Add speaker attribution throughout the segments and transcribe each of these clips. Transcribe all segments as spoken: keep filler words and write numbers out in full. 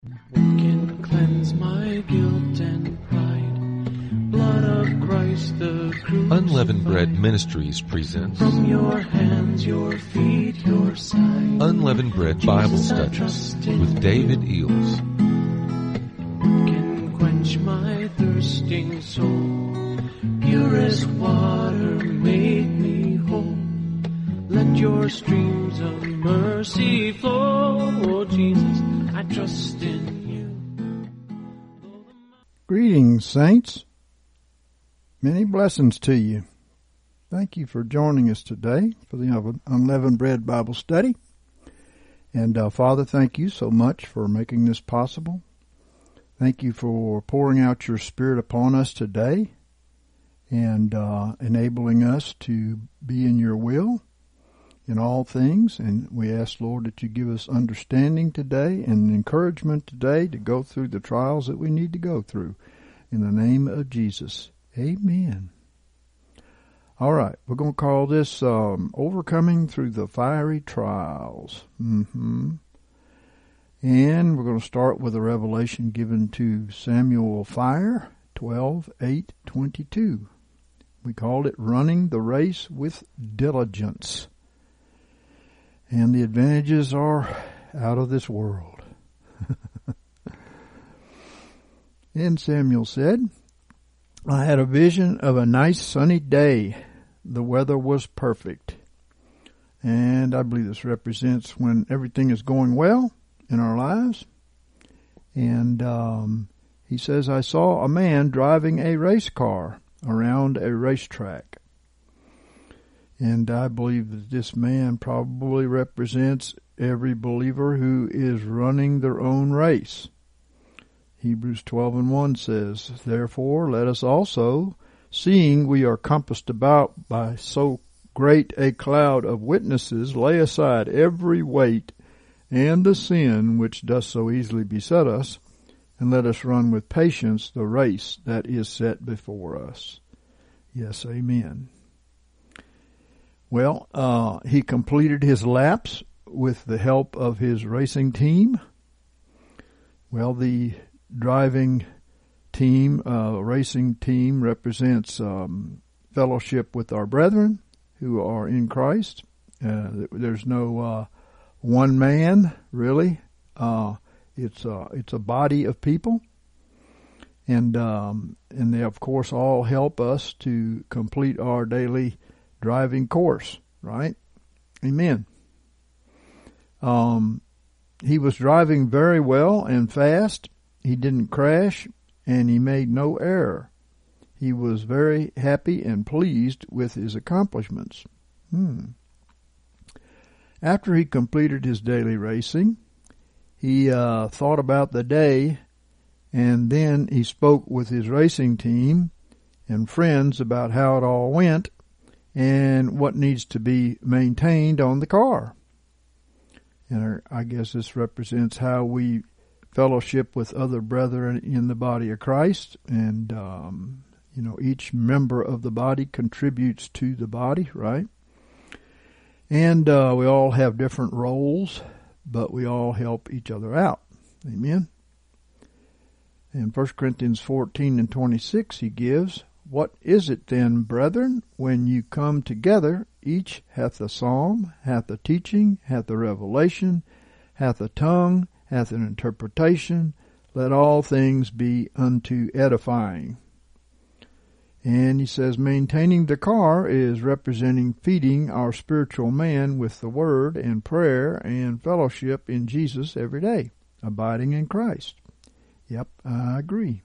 Speaker 1: What can cleanse my guilt and pride? Blood of Christ the crucified.
Speaker 2: Unleavened Bread Ministries presents
Speaker 1: From your hands, your feet, your side.
Speaker 2: Unleavened Bread Bible
Speaker 1: Jesus, I
Speaker 2: Studies
Speaker 1: trust in
Speaker 2: with David Eels.
Speaker 1: What can quench my thirsting soul? Purest water, make me whole. Let your streams of mercy flow. Oh, Jesus, I trust in you.
Speaker 3: Greetings, saints. Many blessings to you. Thank you for joining us today for the Unleavened Bread Bible Study. And uh, Father, thank you so much for making this possible. Thank you for pouring out your Spirit upon us today and uh, enabling us to be in your will in all things. And we ask, Lord, that you give us understanding today and encouragement today to go through the trials that we need to go through. In the name of Jesus, amen. All right, we're going to call this um, Overcoming Through the Fiery Trials. Mm-hmm. And we're going to start with a revelation given to Samuel Fire, twelve eight twenty-two. We called it Running the Race with Diligence. And the advantages are out of this world. And Samuel said, I had a vision of a nice sunny day. The weather was perfect. And I believe this represents when everything is going well in our lives. And um, he says, I saw a man driving a race car around a racetrack. And I believe that this man probably represents every believer who is running their own race. Hebrews twelve and one says, Therefore let us also, seeing we are compassed about by so great a cloud of witnesses, lay aside every weight and the sin which doth so easily beset us, and let us run with patience the race that is set before us. Yes, amen. Well, uh, he completed his laps with the help of his racing team. Well, the driving team, uh, racing team represents um, fellowship with our brethren who are in Christ. Uh, there's no uh, one man, really. Uh, it's, uh, it's a body of people. And, um, and they, of course, all help us to complete our daily driving course, right? Amen. Um, he was driving very well and fast. He didn't crash, and he made no error. He was very happy and pleased with his accomplishments. Hmm. After he completed his daily racing, he uh, thought about the day, and then he spoke with his racing team and friends about how it all went and what needs to be maintained on the car. And I guess this represents how we fellowship with other brethren in the body of Christ. And, um, you know, each member of the body contributes to the body, right? And uh, we all have different roles, but we all help each other out. Amen. In First Corinthians fourteen and twenty-six, he gives, What is it then, brethren, when you come together, each hath a psalm, hath a teaching, hath a revelation, hath a tongue, hath an interpretation, let all things be unto edifying. And he says, maintaining the car is representing feeding our spiritual man with the word and prayer and fellowship in Jesus every day, abiding in Christ. Yep, I agree.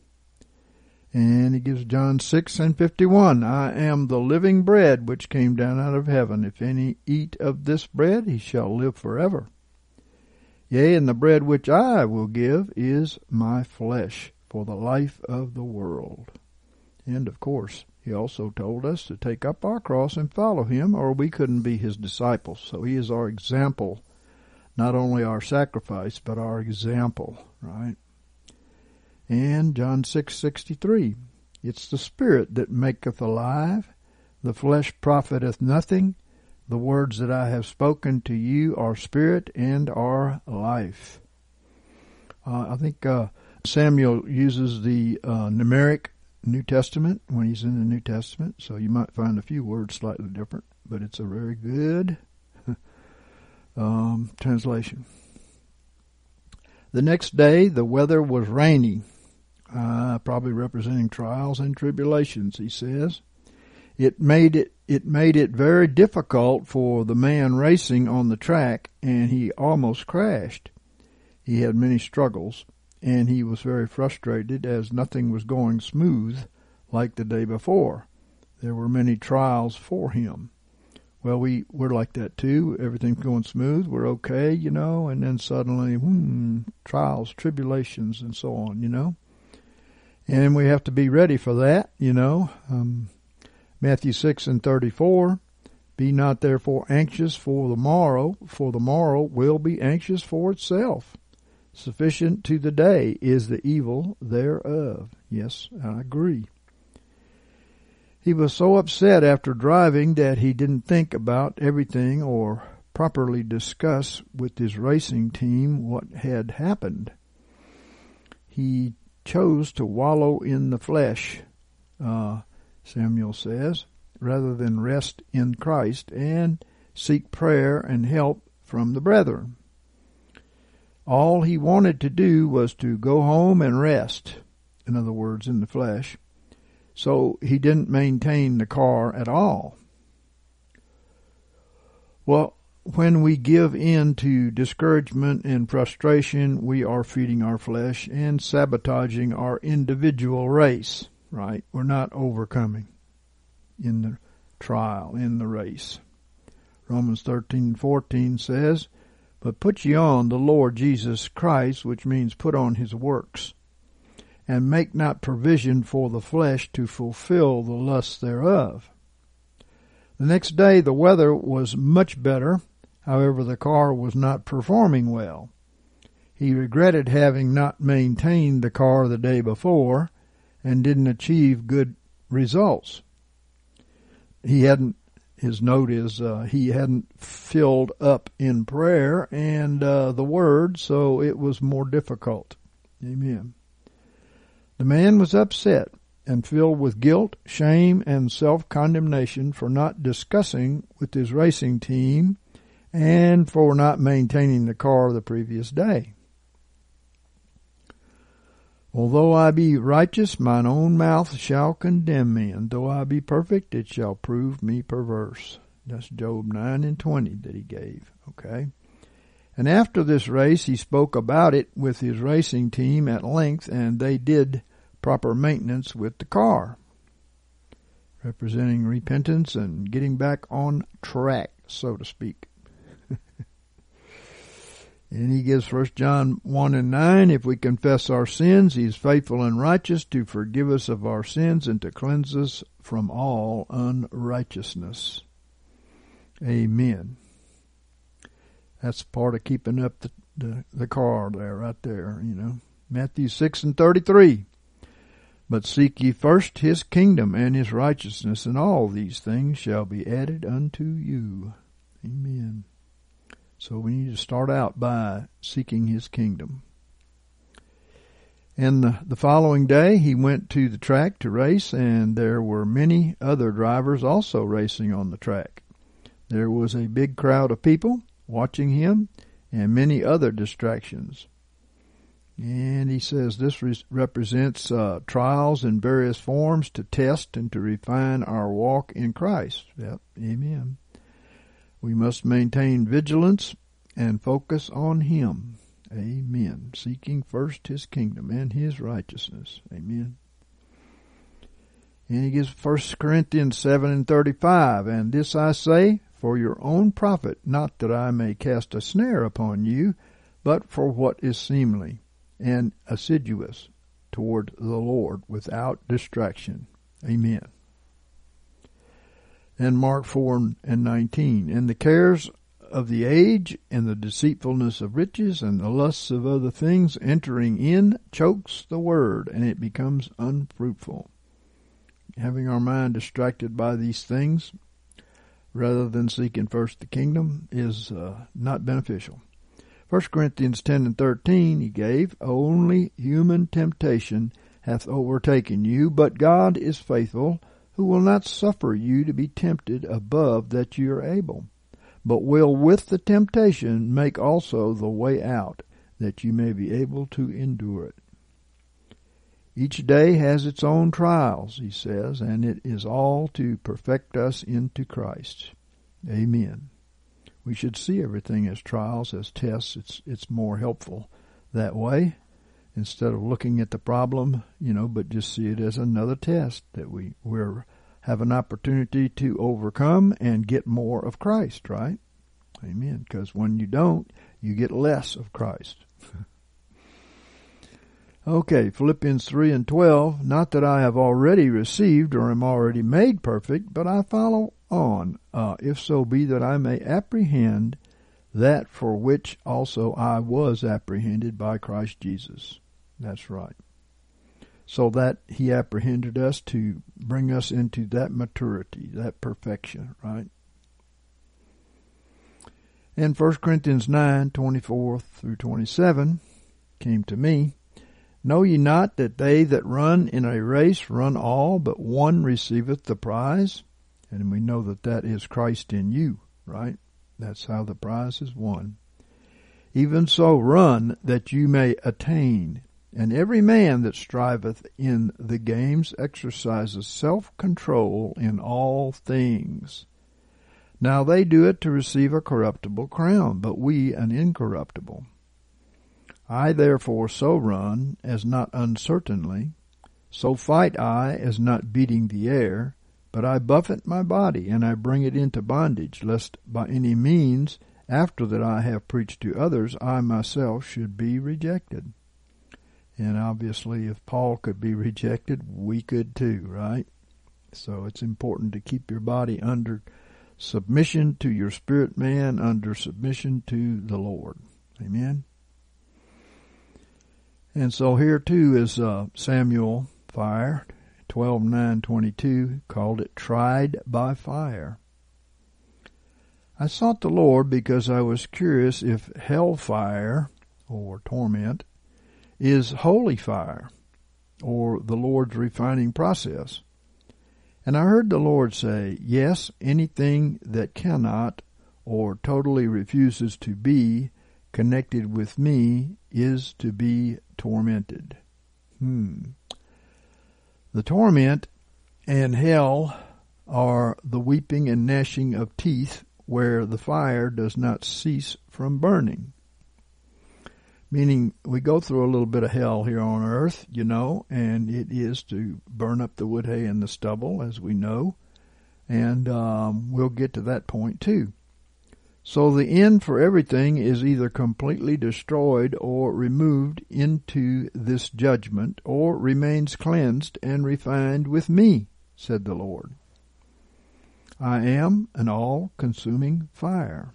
Speaker 3: And he gives John six and fifty-one, I am the living bread which came down out of heaven. If any eat of this bread, he shall live forever. Yea, and the bread which I will give is my flesh for the life of the world. And of course, he also told us to take up our cross and follow him, or we couldn't be his disciples. So he is our example, not only our sacrifice, but our example, right? And John six sixty-three, it's the Spirit that maketh alive, the flesh profiteth nothing. The words that I have spoken to you are spirit and are life. Uh, I think uh, Samuel uses the uh, numeric New Testament when he's in the New Testament, so you might find a few words slightly different, but it's a very good um, translation. The next day, the weather was rainy, uh, probably representing trials and tribulations, he says. It made it, it made it very difficult for the man racing on the track, and he almost crashed. He had many struggles, and he was very frustrated as nothing was going smooth like the day before. There were many trials for him. Well, we, we're like that too. Everything's going smooth. We're okay, you know, and then suddenly, hmm, trials, tribulations, and so on, you know. And we have to be ready for that, you know. Um, Matthew six and thirty-four, be not therefore anxious for the morrow, for the morrow will be anxious for itself. Sufficient to the day is the evil thereof. Yes, I agree. He was so upset after driving that he didn't think about everything or properly discuss with his racing team what had happened. He chose to wallow in the flesh, uh, Samuel says, rather than rest in Christ and seek prayer and help from the brethren. All he wanted to do was to go home and rest, in other words, in the flesh. So he didn't maintain the car at all. Well, when we give in to discouragement and frustration, we are feeding our flesh and sabotaging our individual race, right? We're not overcoming in the trial, in the race. Romans thirteen and fourteen says, but put ye on the Lord Jesus Christ, which means put on his works, and make not provision for the flesh to fulfill the lusts thereof. The next day the weather was much better. However, the car was not performing well. He regretted having not maintained the car the day before and didn't achieve good results. He hadn't, his note is, uh, he hadn't filled up in prayer and uh, the word, so it was more difficult. Amen. The man was upset and filled with guilt, shame, and self-condemnation for not discussing with his racing team and for not maintaining the car the previous day. Although I be righteous, mine own mouth shall condemn me, and though I be perfect, it shall prove me perverse. That's Job nine and twenty that he gave, okay? And after this race, he spoke about it with his racing team at length, and they did proper maintenance with the car, representing repentance and getting back on track, so to speak. And he gives First John one and nine, if we confess our sins, he is faithful and righteous to forgive us of our sins and to cleanse us from all unrighteousness. Amen. That's part of keeping up the, the, the car there, right there, you know. Matthew six and thirty-three. But seek ye first his kingdom and his righteousness, and all these things shall be added unto you. Amen. So we need to start out by seeking his kingdom. And the, the following day he went to the track to race, and there were many other drivers also racing on the track. There was a big crowd of people watching him and many other distractions. And he says this re- represents uh, trials in various forms to test and to refine our walk in Christ. Yep, amen. We must maintain vigilance and focus on him. Amen. Seeking first his kingdom and his righteousness. Amen. And he gives First Corinthians seven and thirty-five. And this I say for your own profit, not that I may cast a snare upon you, but for what is seemly and assiduous toward the Lord without distraction. Amen. And Mark four and nineteen, and the cares of the age and the deceitfulness of riches and the lusts of other things entering in chokes the word, and it becomes unfruitful. Having our mind distracted by these things rather than seeking first the kingdom is uh, not beneficial. First Corinthians ten and thirteen, he gave, only human temptation hath overtaken you, but God is faithful, who will not suffer you to be tempted above that you are able, but will with the temptation make also the way out, that you may be able to endure it. Each day has its own trials, he says, and it is all to perfect us into Christ. Amen. We should see everything as trials, as tests. It's it's more helpful that way, instead of looking at the problem, you know, but just see it as another test that we we're, have an opportunity to overcome and get more of Christ, right? Amen. Because when you don't, you get less of Christ. Okay, Philippians three and twelve, not that I have already received or am already made perfect, but I follow on, uh, if so be that I may apprehend that for which also I was apprehended by Christ Jesus. That's right. So that he apprehended us to bring us into that maturity, that perfection, right? And First Corinthians nine, twenty-four through twenty-seven came to me. Know ye not that they that run in a race run all, but one receiveth the prize? And we know that that is Christ in you, right? That's how the prize is won. Even so run that you may attain. And every man that striveth in the games exercises self-control in all things. Now they do it to receive a corruptible crown, but we an incorruptible. I therefore so run, as not uncertainly, so fight I, as not beating the air, but I buffet my body, and I bring it into bondage, lest by any means, after that I have preached to others, I myself should be rejected. And obviously, if Paul could be rejected, we could too, right? So it's important to keep your body under submission to your spirit man, under submission to the Lord. Amen? And so here too is uh, Samuel fire, twelve nine twenty-two, called it tried by fire. I sought the Lord because I was curious if hellfire, or torment, is holy fire, or the Lord's refining process. And I heard the Lord say, yes, anything that cannot, or totally refuses to be, connected with me is to be tormented. Hmm. The torment and hell are the weeping and gnashing of teeth where the fire does not cease from burning. Meaning we go through a little bit of hell here on earth, you know, and it is to burn up the wood, hay, and the stubble, as we know. And um, we'll get to that point too. So the end for everything is either completely destroyed or removed into this judgment, or remains cleansed and refined with me, said the Lord. I am an all-consuming fire.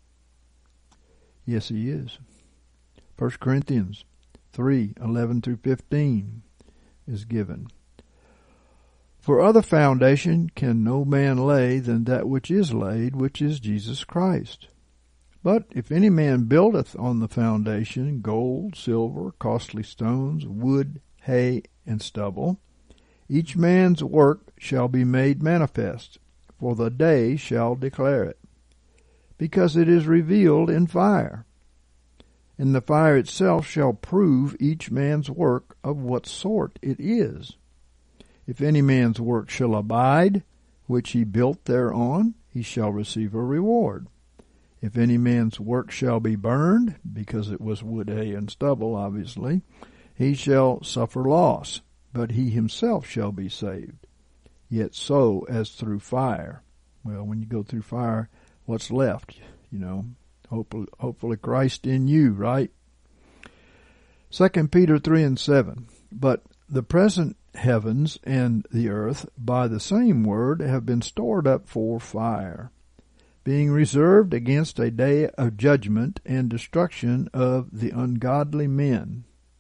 Speaker 3: Yes, he is. First Corinthians three, eleven through fifteen is given. For other foundation can no man lay than that which is laid, which is Jesus Christ. But if any man buildeth on the foundation gold, silver, costly stones, wood, hay, and stubble, each man's work shall be made manifest, for the day shall declare it, because it is revealed in fire. And the fire itself shall prove each man's work of what sort it is. If any man's work shall abide, which he built thereon, he shall receive a reward. If any man's work shall be burned, because it was wood, hay, and stubble, obviously, he shall suffer loss, but he himself shall be saved. Yet so as through fire. Well, when you go through fire, what's left? You know, hopefully, hopefully Christ in you, right? Second Peter three and seven. But the present heavens and the earth by the same word have been stored up for fire, being reserved against a day of judgment and destruction of the ungodly men.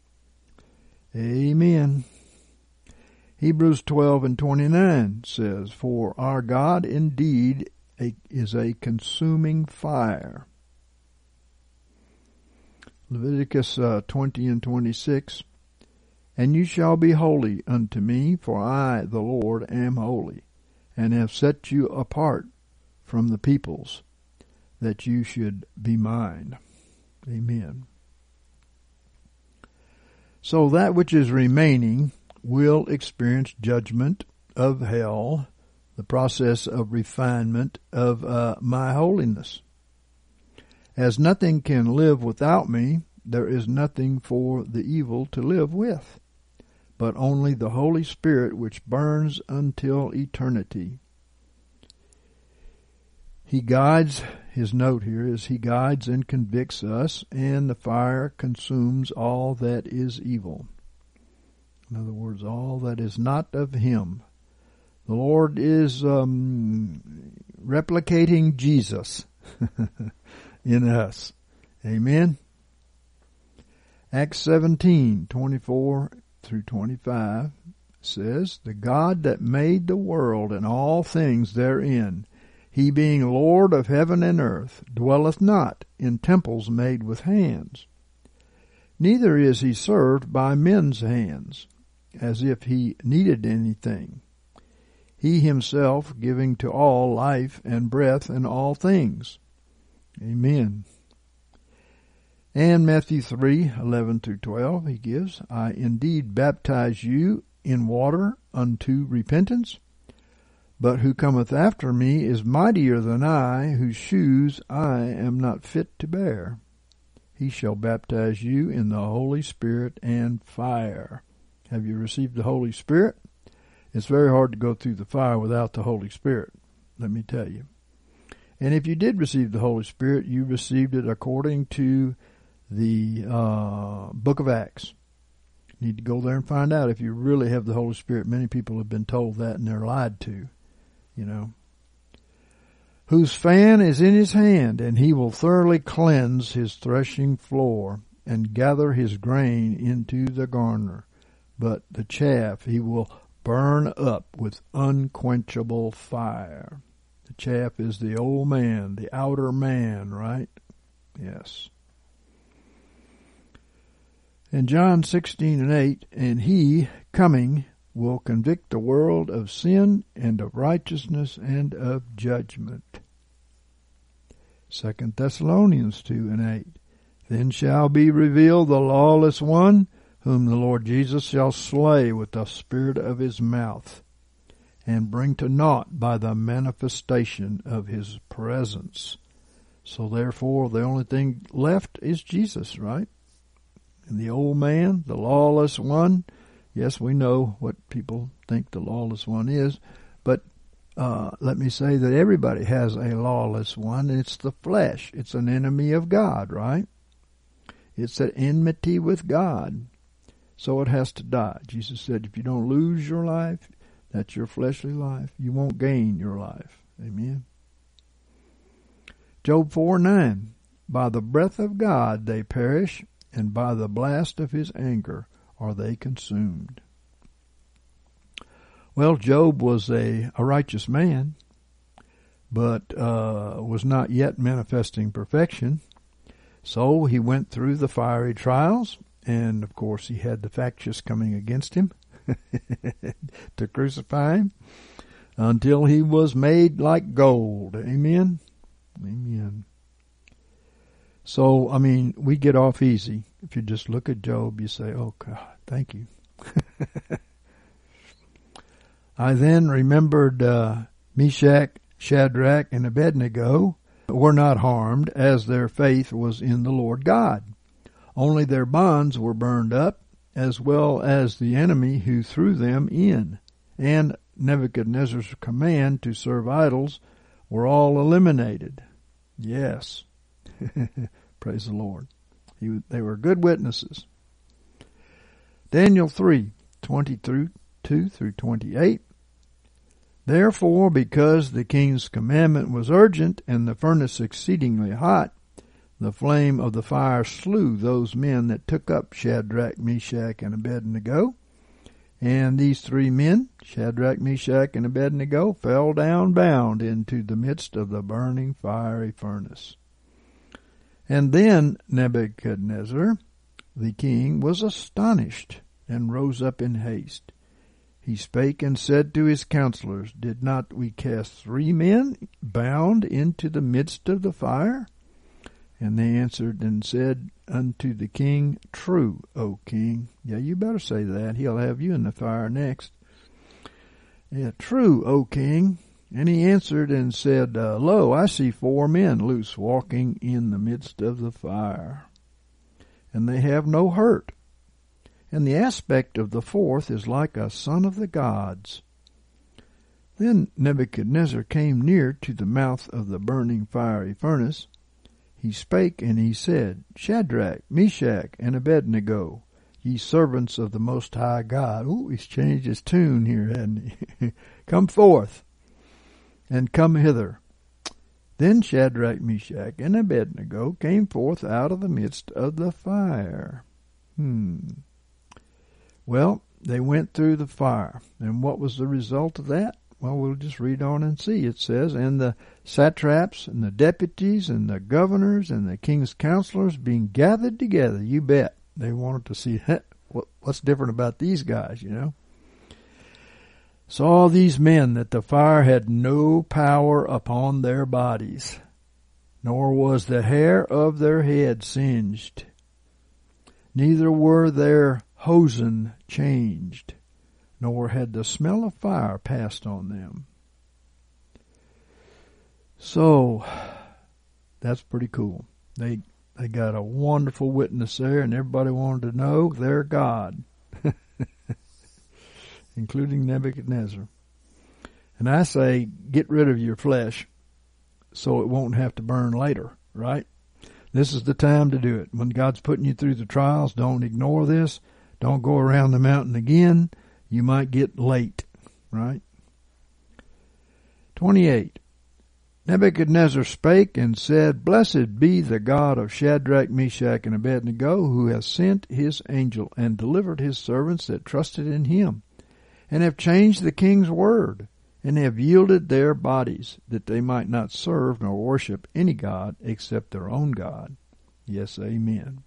Speaker 3: Amen. Hebrews twelve and twenty-nine says, for our God indeed a, is a consuming fire. Leviticus uh, twenty and twenty-six. And you shall be holy unto me, for I, the Lord, am holy, and have set you apart from the peoples, that you should be mine. Amen. So that which is remaining will experience judgment of hell, the process of refinement of uh, my holiness. As nothing can live without me, there is nothing for the evil to live with, but only the Holy Spirit which burns until eternity. He guides, his note here is, he guides and convicts us, and the fire consumes all that is evil. In other words, all that is not of him. The Lord is um, replicating Jesus in us. Amen. Acts seventeen, twenty-four through twenty-five says, the God that made the world and all things therein, he being Lord of heaven and earth, dwelleth not in temples made with hands. Neither is he served by men's hands, as if he needed anything. He himself giving to all life and breath and all things. Amen. And Matthew three, eleven through twelve, he gives, I indeed baptize you in water unto repentance, but who cometh after me is mightier than I, whose shoes I am not fit to bear. He shall baptize you in the Holy Spirit and fire. Have you received the Holy Spirit? It's very hard to go through the fire without the Holy Spirit, let me tell you. And if you did receive the Holy Spirit, you received it according to the uh, book of Acts. You need to go there and find out if you really have the Holy Spirit. Many people have been told that and they're lied to. You know, whose fan is in his hand, and he will thoroughly cleanse his threshing floor, and gather his grain into the garner. But the chaff he will burn up with unquenchable fire. The chaff is the old man, the outer man, right? Yes. In John sixteen and eight, and he, coming, will convict the world of sin and of righteousness and of judgment. Second Thessalonians two and eight. Then shall be revealed the lawless one, whom the Lord Jesus shall slay with the spirit of his mouth, and bring to naught by the manifestation of his presence. So therefore the only thing left is Jesus, right? And the old man, the lawless one, yes, we know what people think the lawless one is, but uh, let me say that everybody has a lawless one. It's the flesh. It's an enemy of God, right? It's an enmity with God. So it has to die. Jesus said, if you don't lose your life, that's your fleshly life, you won't gain your life. Amen. Job four nine. By the breath of God they perish, and by the blast of his anger are they consumed. Well, Job was a, a righteous man, but uh, was not yet manifesting perfection. So he went through the fiery trials, and of course he had the factious coming against him to crucify him, until he was made like gold. Amen? Amen. So, I mean, we get off easy. If you just look at Job, you say, oh, God, thank you. I then remembered uh, Meshach, Shadrach, and Abednego were not harmed, as their faith was in the Lord God. Only their bonds were burned up, as well as the enemy who threw them in. And Nebuchadnezzar's command to serve idols were all eliminated. Yes. Praise the Lord. He, they were good witnesses. Daniel three, twenty-two through twenty-eight. Therefore, because the king's commandment was urgent and the furnace exceedingly hot, the flame of the fire slew those men that took up Shadrach, Meshach, and Abednego. And these three men, Shadrach, Meshach, and Abednego, fell down bound into the midst of the burning fiery furnace. And then Nebuchadnezzar, the king, was astonished, and rose up in haste. He spake and said to his counselors, Did not we cast three men bound into the midst of the fire? And they answered and said unto the king, True, O king. Yeah, you better say that. He'll have you in the fire next. Yeah, true, O king. And he answered and said, uh, Lo, I see four men loose walking in the midst of the fire, and they have no hurt. And the aspect of the fourth is like a son of the gods. Then Nebuchadnezzar came near to the mouth of the burning fiery furnace. He spake and he said, Shadrach, Meshach, and Abednego, ye servants of the Most High God. Ooh, he's changed his tune here, hasn't he? Come forth, and come hither. Then Shadrach, Meshach, and Abednego came forth out of the midst of the fire. Hmm. Well, they went through the fire. And what was the result of that? Well, we'll just read on and see. It says, And the satraps and the deputies and the governors and the king's counselors being gathered together, you bet. They wanted to see what's different about these guys, you know. Saw these men that the fire had no power upon their bodies, nor was the hair of their head singed, neither were their hosen changed, nor had the smell of fire passed on them. So, that's pretty cool. They they got a wonderful witness there, and everybody wanted to know their God, including Nebuchadnezzar. And I say, get rid of your flesh so it won't have to burn later, right? This is the time to do it. When God's putting you through the trials, don't ignore this. Don't go around the mountain again. You might get late, right? twenty-eight. Nebuchadnezzar spake and said, Blessed be the God of Shadrach, Meshach, and Abednego, who has sent his angel and delivered his servants that trusted in him, and have changed the king's word, and have yielded their bodies, that they might not serve nor worship any god except their own God. Yes, amen.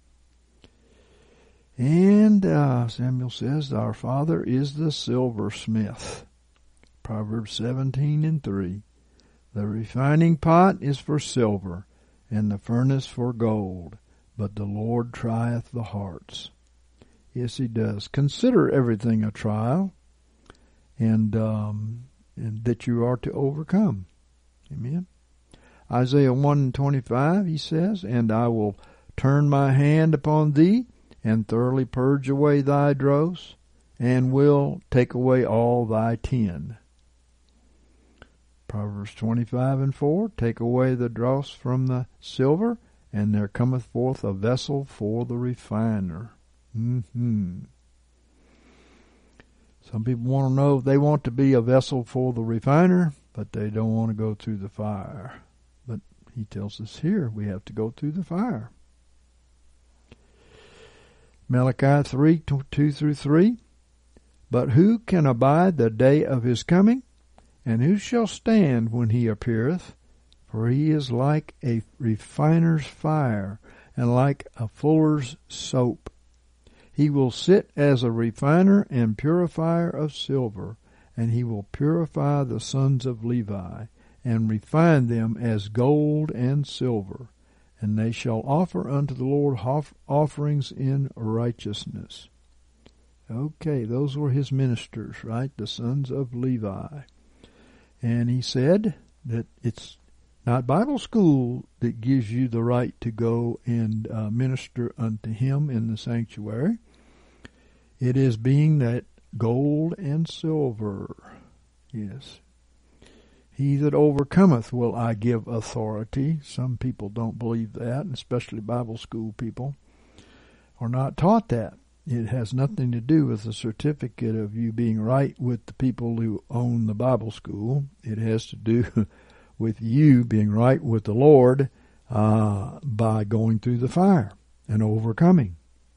Speaker 3: And uh, Samuel says, Our father is the silversmith. Proverbs seventeen and three. The refining pot is for silver, and the furnace for gold, but the Lord trieth the hearts. Yes, he does. Consider everything a trial, and, um, and that you are to overcome. Amen. Isaiah one and twenty-five, he says, And I will turn my hand upon thee, and thoroughly purge away thy dross, and will take away all thy tin. Proverbs twenty-five and four, Take away the dross from the silver, and there cometh forth a vessel for the refiner. Mm-hmm. Some people want to know, they want to be a vessel for the refiner, but they don't want to go through the fire. But he tells us here we have to go through the fire. Malachi three, two through three, But who can abide the day of his coming? And who shall stand when he appeareth? For he is like a refiner's fire, and like a fuller's soap. He will sit as a refiner and purifier of silver, and he will purify the sons of Levi, and refine them as gold and silver. And they shall offer unto the Lord offerings in righteousness. Okay, those were his ministers, right? The sons of Levi. And he said that it's not Bible school that gives you the right to go and uh, minister unto him in the sanctuary. It is being that gold and silver. Yes. He that overcometh will I give authority. Some people don't believe that, especially Bible school people are not taught that. It has nothing to do with the certificate of you being right with the people who own the Bible school. It has to do with you being right with the Lord uh, by going through the fire and overcoming.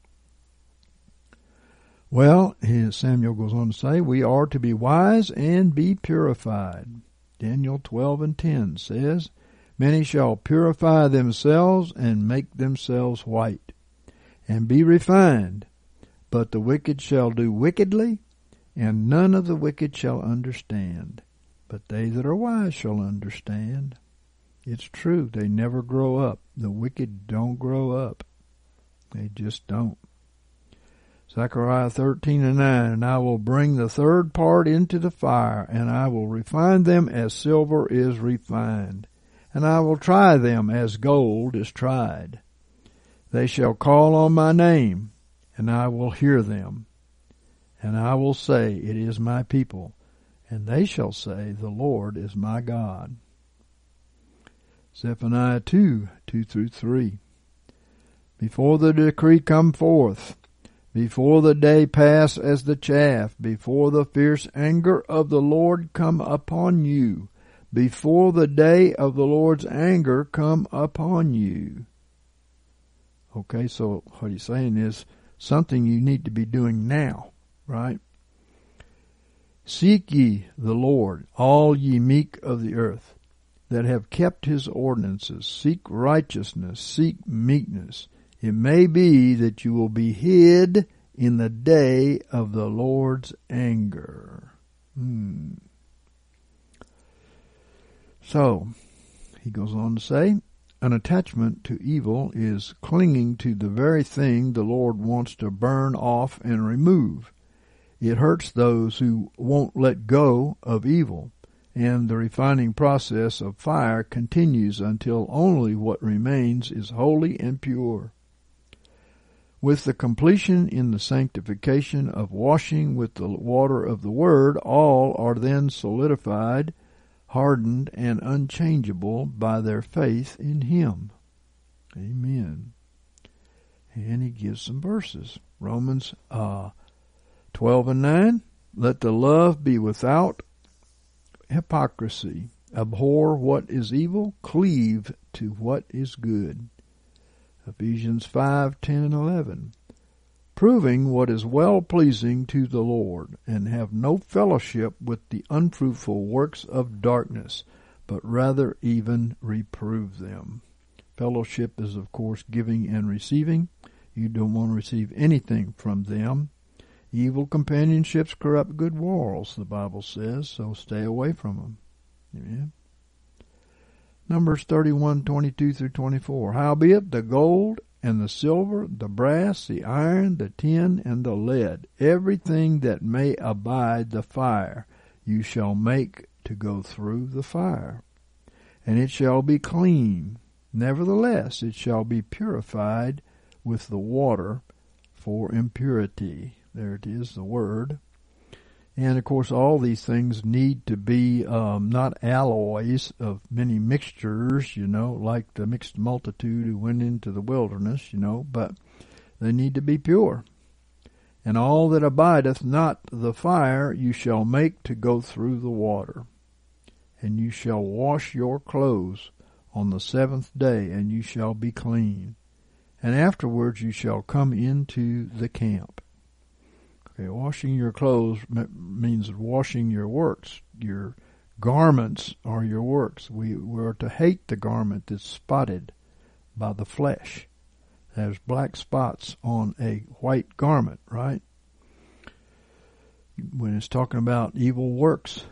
Speaker 3: Well, his, Samuel goes on to say, we are to be wise and be purified. Daniel twelve and ten says, Many shall purify themselves and make themselves white, and be refined. But the wicked shall do wickedly, and none of the wicked shall understand. But they that are wise shall understand. It's true, they never grow up. The wicked don't grow up. They just don't. Zechariah thirteen and nine, and I will bring the third part into the fire, and I will refine them as silver is refined, and I will try them as gold is tried. They shall call on my name, and I will hear them, and I will say, it is my people, and they shall say, the Lord is my God. Zephaniah two, two through three. Before the decree come forth, before the day pass as the chaff, before the fierce anger of the Lord come upon you, before the day of the Lord's anger come upon you. Okay, so what he's saying is something you need to be doing now, right? Seek ye the Lord, all ye meek of the earth, that have kept his ordinances. Seek righteousness, seek meekness. It may be that you will be hid in the day of the Lord's anger. Hmm. So, he goes on to say, an attachment to evil is clinging to the very thing the Lord wants to burn off and remove. It hurts those who won't let go of evil, and the refining process of fire continues until only what remains is holy and pure. With the completion in the sanctification of washing with the water of the Word, all are then solidified, hardened, and unchangeable by their faith in Him. Amen. And he gives some verses. Romans uh, twelve and nine, let the love be without hypocrisy. Abhor what is evil, cleave to what is good. Ephesians five, ten, and eleven. Proving what is well-pleasing to the Lord, and have no fellowship with the unfruitful works of darkness, but rather even reprove them. Fellowship is, of course, giving and receiving. You don't want to receive anything from them. Evil companionships corrupt good morals, the Bible says, so stay away from them. Amen. Numbers thirty-one, twenty-two through twenty-four. Howbeit the gold and the silver, the brass, the iron, the tin, and the lead, everything that may abide the fire, you shall make to go through the fire. And it shall be clean. Nevertheless, it shall be purified with the water for impurity. There it is, the word. And, of course, all these things need to be um, not alloys of many mixtures, you know, like the mixed multitude who went into the wilderness, you know, but they need to be pure. And all that abideth not the fire you shall make to go through the water. And you shall wash your clothes on the seventh day, and you shall be clean. And afterwards you shall come into the camp. Okay, washing your clothes means washing your works. Your garments are your works. We, we are to hate the garment that's spotted by the flesh. There's black spots on a white garment, right? When it's talking about evil works.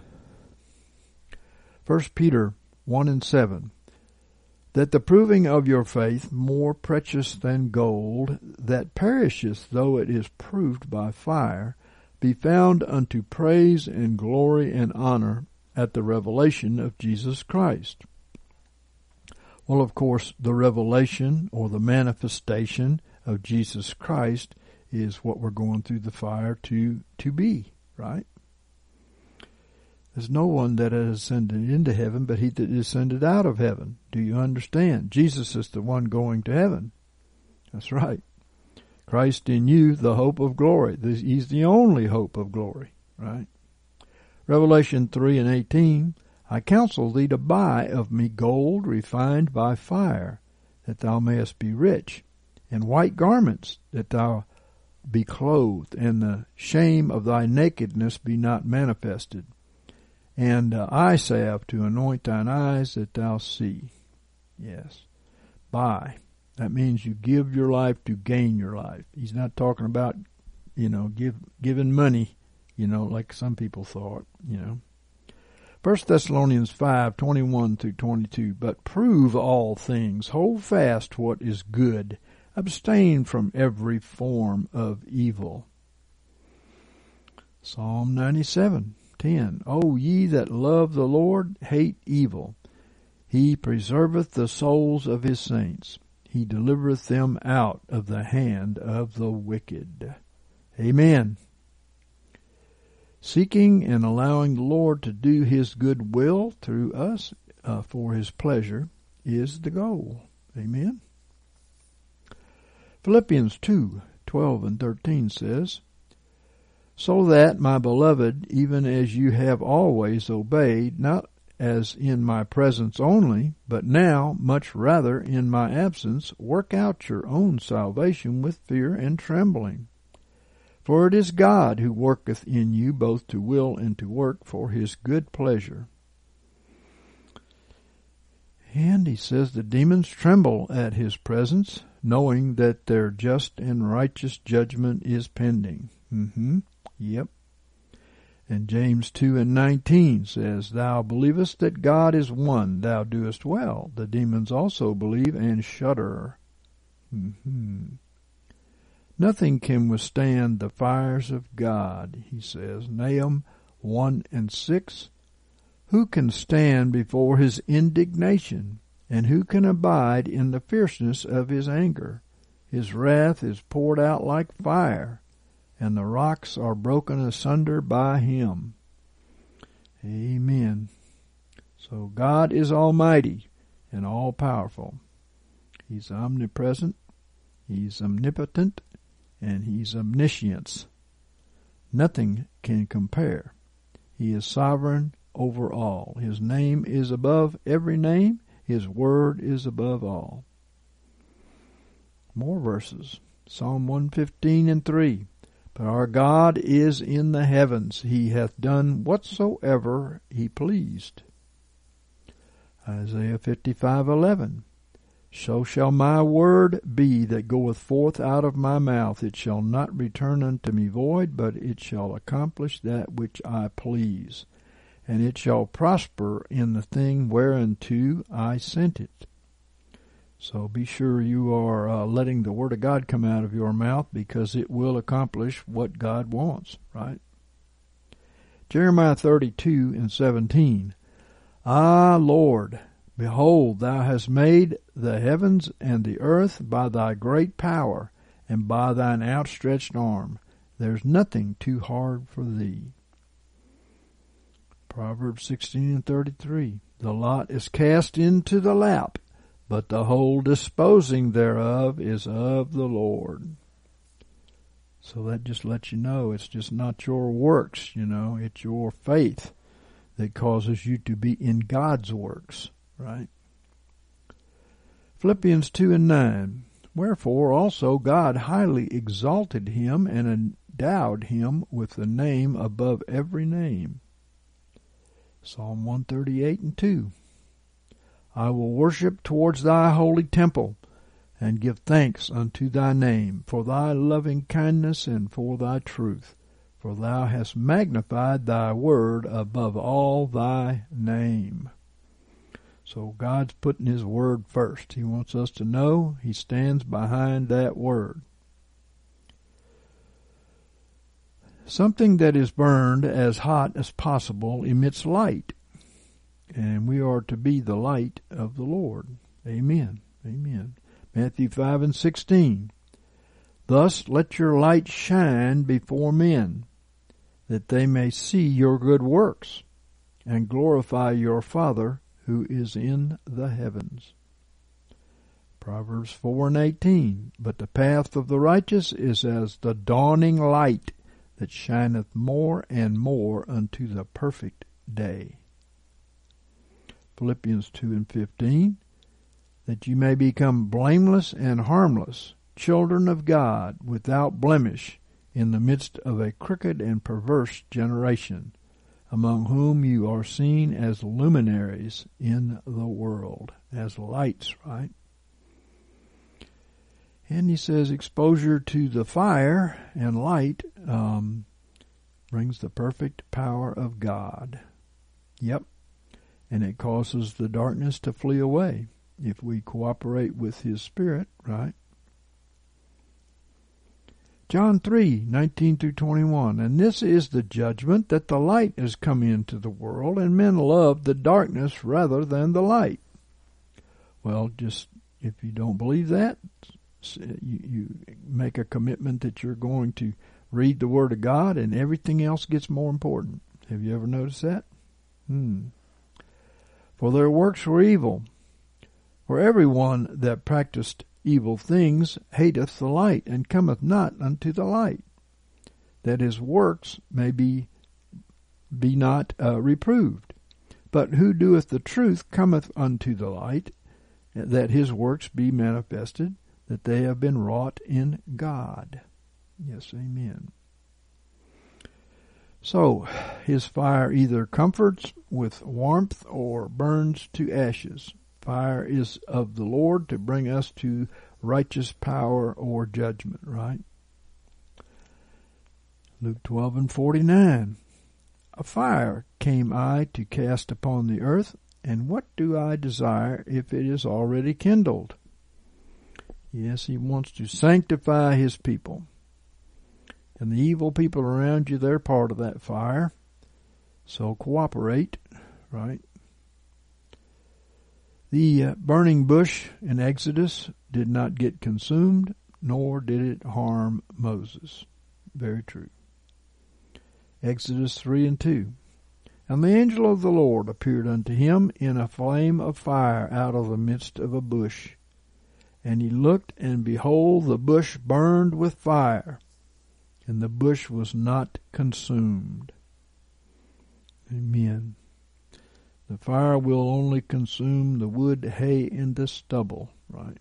Speaker 3: First Peter one and seven. That the proving of your faith, more precious than gold, that perisheth though it is proved by fire, be found unto praise and glory and honor at the revelation of Jesus Christ. Well, of course, the revelation or the manifestation of Jesus Christ is what we're going through the fire to, to be, right? There's no one that has ascended into heaven but he that is ascended out of heaven. Do you understand? Jesus is the one going to heaven. That's right. Christ in you, the hope of glory. He's the only hope of glory, right? Revelation three and eighteen, I counsel thee to buy of me gold refined by fire, that thou mayest be rich, and white garments, that thou be clothed, and the shame of thy nakedness be not manifested. And uh, eye salve to anoint thine eyes that thou see. Yes. Buy. That means you give your life to gain your life. He's not talking about, you know, give giving money, you know, like some people thought, you know. First Thessalonians five, twenty-one through twenty-two, but prove all things, hold fast what is good, abstain from every form of evil. Psalm ninety-seven, ten, O ye that love the Lord, hate evil. He preserveth the souls of his saints. He delivereth them out of the hand of the wicked. Amen. Seeking and allowing the Lord to do his good will through us uh, for his pleasure is the goal. Amen. Philippians two, twelve and thirteen says, So that, my beloved, even as you have always obeyed, not as in my presence only, but now much rather in my absence, work out your own salvation with fear and trembling. For it is God who worketh in you both to will and to work for his good pleasure. And he says the demons tremble at his presence, knowing that their just and righteous judgment is pending. Mm-hmm. Yep. And James two and nineteen says, Thou believest that God is one, thou doest well. The demons also believe and shudder. Mm-hmm. Nothing can withstand the fires of God, he says. Nahum one and six. Who can stand before his indignation, and who can abide in the fierceness of his anger? His wrath is poured out like fire, and the rocks are broken asunder by him. Amen. So God is almighty and all-powerful. He's omnipresent, he's omnipotent, and he's omniscient. Nothing can compare. He is sovereign over all. His name is above every name. His word is above all. More verses. Psalm one fifteen and three. But our God is in the heavens. He hath done whatsoever he pleased. Isaiah fifty-five eleven. So shall my word be that goeth forth out of my mouth. It shall not return unto me void, but it shall accomplish that which I please. And it shall prosper in the thing whereunto I sent it. So be sure you are uh, letting the word of God come out of your mouth, because it will accomplish what God wants, right? Jeremiah thirty-two and seventeen. Ah, Lord, behold, thou hast made the heavens and the earth by thy great power and by thine outstretched arm. There's nothing too hard for thee. Proverbs sixteen and thirty-three. The lot is cast into the lap, but the whole disposing thereof is of the Lord. So that just lets you know it's just not your works, you know, it's your faith that causes you to be in God's works, right? Philippians two and nine. Wherefore also God highly exalted him and endowed him with the name above every name. Psalm one thirty-eight and two. I will worship towards thy holy temple, and give thanks unto thy name, for thy loving kindness and for thy truth. For thou hast magnified thy word above all thy name. So God's putting his word first. He wants us to know he stands behind that word. Something that is burned as hot as possible emits light. And we are to be the light of the Lord. Amen. Amen. Matthew five and sixteen. Thus let your light shine before men, that they may see your good works, and glorify your Father who is in the heavens. Proverbs four and eighteen. But the path of the righteous is as the dawning light, that shineth more and more unto the perfect day. Philippians two and fifteen, that you may become blameless and harmless, children of God, without blemish, in the midst of a crooked and perverse generation, among whom you are seen as luminaries in the world. as lights, right? And he says exposure to the fire and light um, brings the perfect power of God. Yep. And it causes the darkness to flee away if we cooperate with His Spirit, right? John three, nineteen through twenty-one. And this is the judgment, that the light has come into the world, and men love the darkness rather than the light. Well, just if you don't believe that, you, you make a commitment that you're going to read the Word of God, and everything else gets more important. Have you ever noticed that? Hmm. For their works were evil. For everyone that practiced evil things hateth the light, and cometh not unto the light, that his works may be be not uh, reproved. But who doeth the truth cometh unto the light, that his works be manifested, that they have been wrought in God. Yes, amen. So, His fire either comforts with warmth or burns to ashes. Fire is of the Lord to bring us to righteous power or judgment, right? Luke twelve and forty-nine. A fire came I to cast upon the earth, and what do I desire if it is already kindled? Yes, He wants to sanctify His people. And the evil people around you, they're part of that fire. So cooperate, right? The uh, burning bush in Exodus did not get consumed, nor did it harm Moses. Very true. Exodus three and two. And the angel of the Lord appeared unto him in a flame of fire out of the midst of a bush. And he looked, and behold, the bush burned with fire, and the bush was not consumed. Amen. The fire will only consume the wood, hay, and the stubble, right?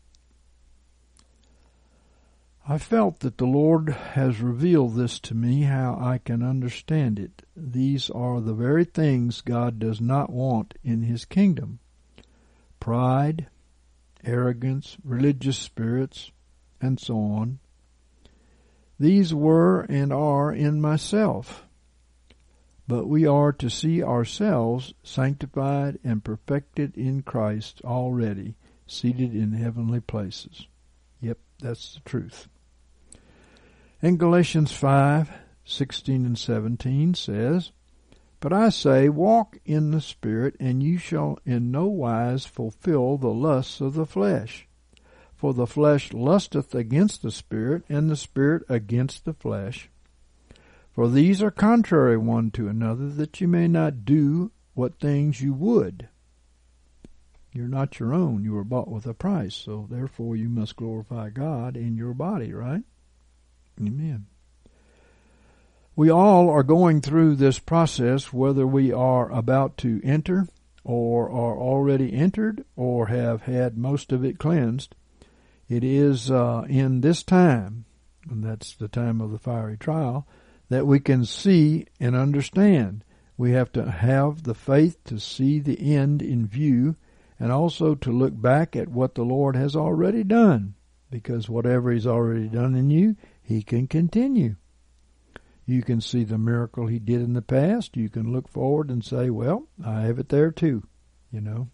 Speaker 3: I felt that the Lord has revealed this to me, how I can understand it. These are the very things God does not want in His kingdom. Pride, arrogance, religious spirits, and so on. These were and are in myself. But we are to see ourselves sanctified and perfected in Christ already, seated in heavenly places. Yep, that's the truth. And Galatians five, sixteen and seventeen says, But I say, walk in the Spirit, and you shall in no wise fulfill the lusts of the flesh. For the flesh lusteth against the Spirit, and the Spirit against the flesh. For these are contrary one to another, that you may not do what things you would. You're not your own. You were bought with a price, so therefore you must glorify God in your body, right? Amen. We all are going through this process, whether we are about to enter or are already entered or have had most of it cleansed. It is uh, in this time, and that's the time of the fiery trial, that we can see and understand. We have to have the faith to see the end in view, and also to look back at what the Lord has already done, because whatever He's already done in you, He can continue. You can see the miracle He did in the past. You can look forward and say, well, I have it there too, you know.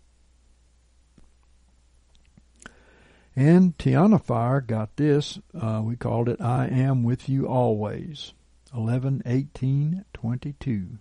Speaker 3: And Tiana Fire got this. Uh, we called it, I Am With You Always. eleven eighteen twenty-two.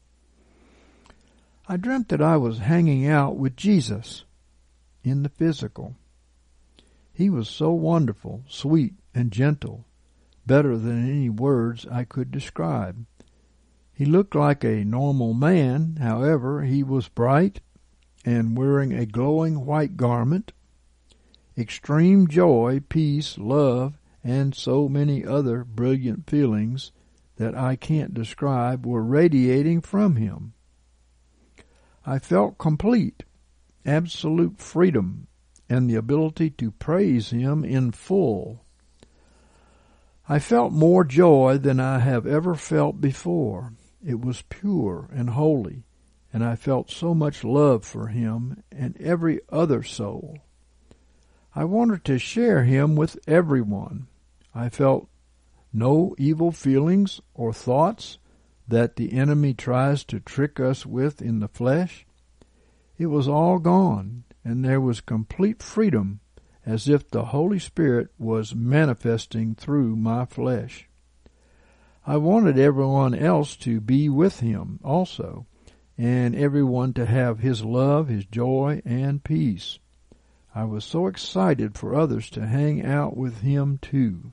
Speaker 3: I dreamt that I was hanging out with Jesus in the physical. He was so wonderful, sweet, and gentle, better than any words I could describe. He looked like a normal man. However, he was bright and wearing a glowing white garment. Extreme joy, peace, love, and so many other brilliant feelings that I can't describe were radiating from him. I felt complete, absolute freedom, and the ability to praise him in full. I felt more joy than I have ever felt before. It was pure and holy, and I felt so much love for him and every other soul. I wanted to share him with everyone. I felt no evil feelings or thoughts that the enemy tries to trick us with in the flesh. It was all gone, and there was complete freedom, as if the Holy Spirit was manifesting through my flesh. I wanted everyone else to be with him also, and everyone to have his love, his joy, and peace. I was so excited for others to hang out with him too.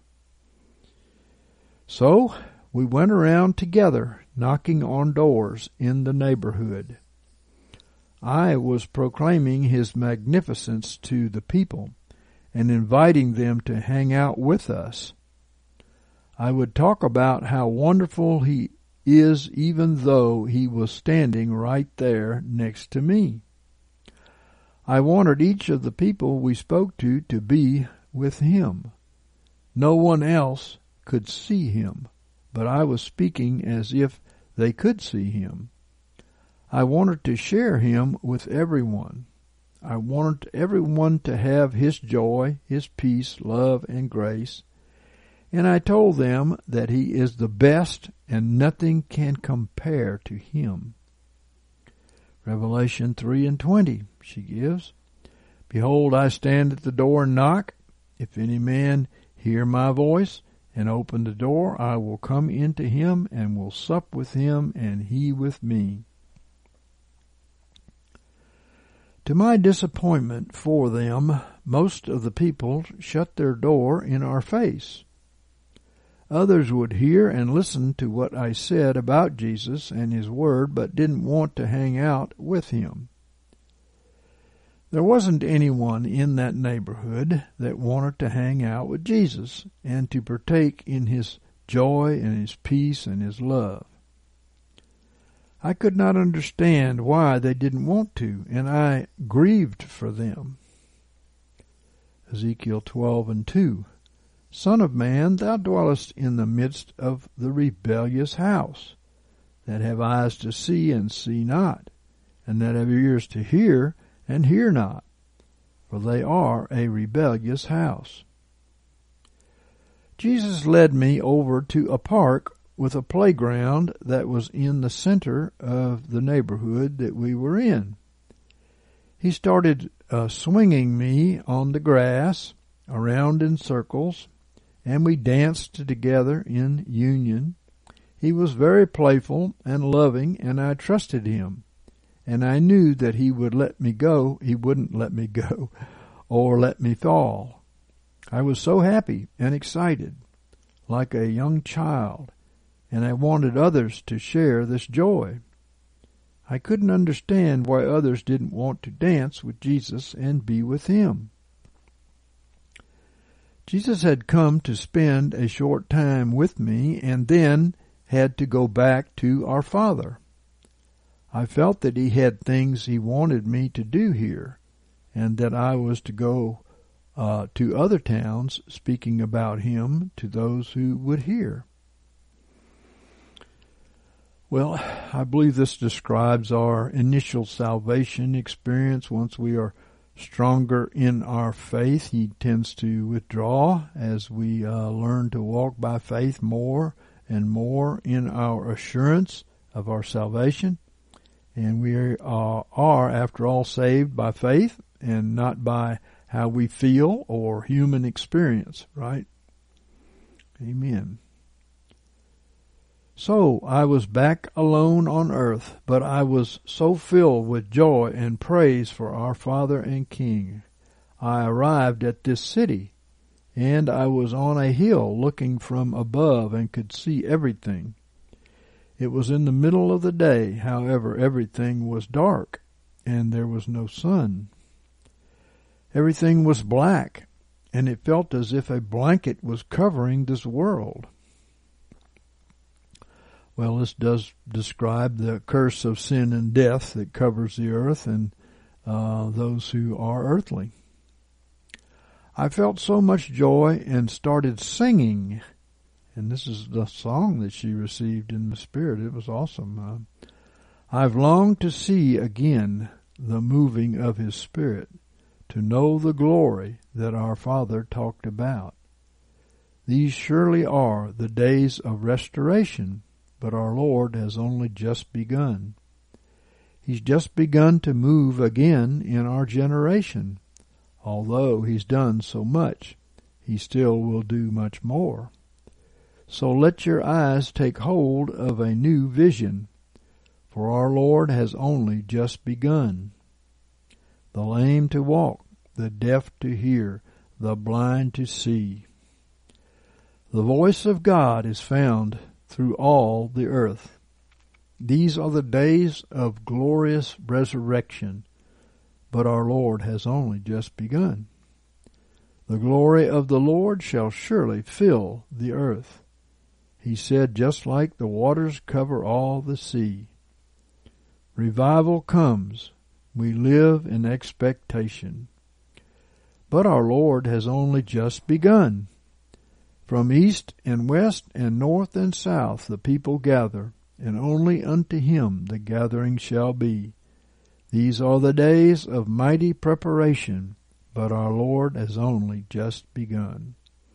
Speaker 3: So we went around together, knocking on doors in the neighborhood. I was proclaiming his magnificence to the people and inviting them to hang out with us. I would talk about how wonderful he is even though he was standing right there next to me. I wanted each of the people we spoke to to be with him. No one else could see him, but I was speaking as if they could see him. I wanted to share him with everyone. I wanted everyone to have his joy, his peace, love, and grace. And I told them that he is the best and nothing can compare to him. Revelation three and twenty, she gives. Behold, I stand at the door and knock. If any man hear my voice and open the door, I will come into him and will sup with him and he with me. To my disappointment for them, most of the people shut their door in our face. Others would hear and listen to what I said about Jesus and his word, but didn't want to hang out with him. There wasn't anyone in that neighborhood that wanted to hang out with Jesus and to partake in his joy and his peace and his love. I could not understand why they didn't want to, and I grieved for them. Ezekiel twelve and two. Son of man, thou dwellest in the midst of the rebellious house, that have eyes to see and see not, and that have ears to hear and hear not, for they are a rebellious house. Jesus led me over to a park with a playground that was in the center of the neighborhood that we were in. He started uh, swinging me on the grass around in circles, and we danced together in union. He was very playful and loving, and I trusted him. And I knew that he would let me go. He wouldn't let me go or let me fall. I was so happy and excited, like a young child, and I wanted others to share this joy. I couldn't understand why others didn't want to dance with Jesus and be with him. Jesus had come to spend a short time with me and then had to go back to our Father. I felt that he had things he wanted me to do here, and that I was to go uh, to other towns speaking about him to those who would hear. Well, I believe this describes our initial salvation experience. Once we are stronger in our faith, he tends to withdraw as we uh, learn to walk by faith more and more in our assurance of our salvation. And we are, uh, are, after all, saved by faith and not by how we feel or human experience, right? Amen. So I was back alone on earth, but I was so filled with joy and praise for our Father and King. I arrived at this city, and I was on a hill looking from above and could see everything. It was in the middle of the day, however, everything was dark, and there was no sun. Everything was black, and it felt as if a blanket was covering this world. Well, this does describe the curse of sin and death that covers the earth and uh, those who are earthly. I felt so much joy and started singing. And this is the song that she received in the Spirit. It was awesome. Uh, I've longed to see again the moving of His Spirit, to know the glory that our Father talked about. These surely are the days of restoration, but our Lord has only just begun. He's just begun to move again in our generation. Although He's done so much, He still will do much more. So let your eyes take hold of a new vision, for our Lord has only just begun. The lame to walk, the deaf to hear, the blind to see. The voice of God is found through all the earth. These are the days of glorious resurrection, but our Lord has only just begun. The glory of the Lord shall surely fill the earth. He said, just like the waters cover all the sea. Revival comes. We live in expectation. But our Lord has only just begun. From east and west and north and south the people gather, and only unto Him the gathering shall be. These are the days of mighty preparation, but our Lord has only just begun.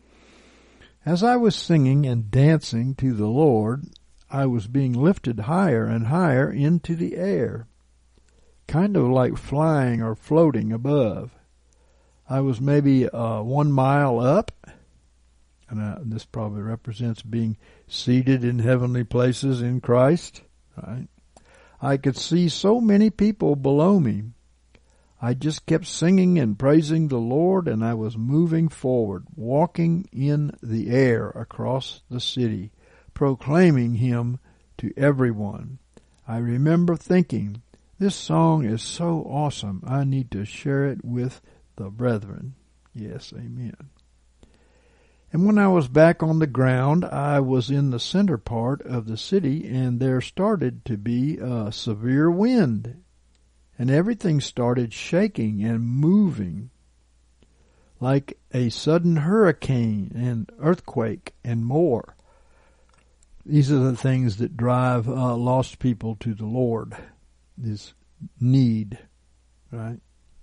Speaker 3: As I was singing and dancing to the Lord, I was being lifted higher and higher into the air, kind of like flying or floating above. I was maybe uh, one mile up, and uh, this probably represents being seated in heavenly places in Christ, right? I could see so many people below me. I just kept singing and praising the Lord, and I was moving forward, walking in the air across the city, proclaiming Him to everyone. I remember thinking, this song is so awesome, I need to share it with the brethren. Yes, amen. And when I was back on the ground, I was in the center part of the city, and there started to be a severe wind. And everything started shaking and moving like a sudden hurricane and earthquake and more. These are the things that drive uh, lost people to the Lord, this need, right?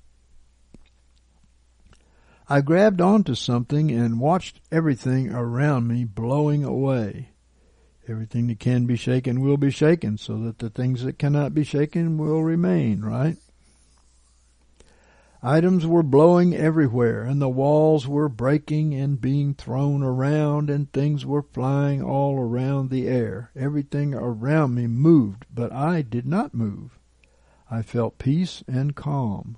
Speaker 3: I grabbed onto something and watched everything around me blowing away. Everything that can be shaken will be shaken, so that the things that cannot be shaken will remain, right? Items were blowing everywhere, and the walls were breaking and being thrown around, and things were flying all around the air. Everything around me moved, but I did not move. I felt peace and calm.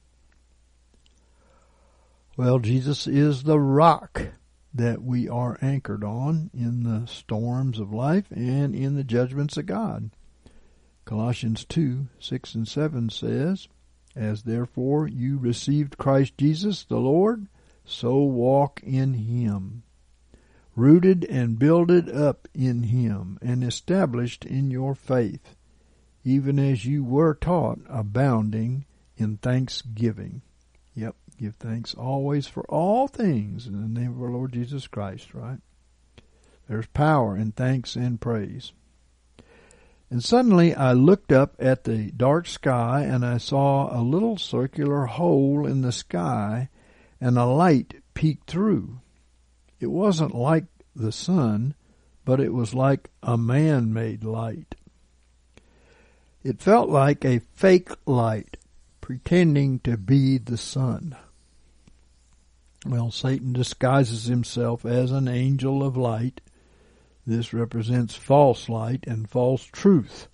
Speaker 3: Well, Jesus is the rock that we are anchored on in the storms of life and in the judgments of God. Colossians two, six and seven says, as therefore you received Christ Jesus the Lord, so walk in Him, rooted and builded up in Him, and established in your faith, even as you were taught, abounding in thanksgiving. Yep. Give thanks always for all things in the name of our Lord Jesus Christ, right? There's power in thanks and praise. And suddenly I looked up at the dark sky, and I saw a little circular hole in the sky, and a light peeked through. It wasn't like the sun, but it was like a man-made light. It felt like a fake light, pretending to be the sun. Well, Satan disguises himself as an angel of light. This represents false light and false truth.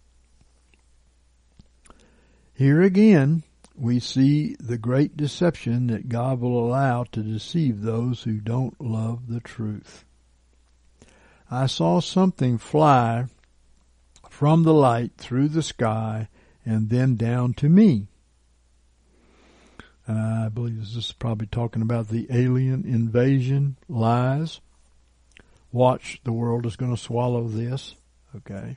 Speaker 3: Here again, we see the great deception that God will allow to deceive those who don't love the truth. I saw something fly from the light through the sky and then down to me. Uh, I believe this is probably talking about the alien invasion lies. Watch, the world is going to swallow this. Okay.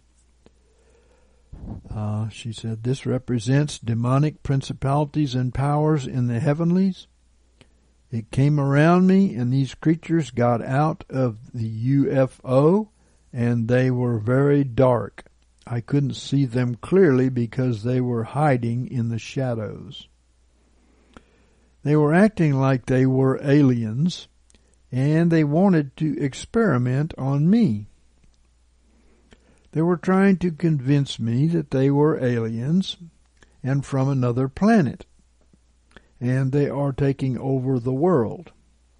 Speaker 3: Uh, she said, this represents demonic principalities and powers in the heavenlies. It came around me, and these creatures got out of the U F O, and they were very dark. I couldn't see them clearly because they were hiding in the shadows. They were acting like they were aliens, and they wanted to experiment on me. They were trying to convince me that they were aliens and from another planet, and they are taking over the world.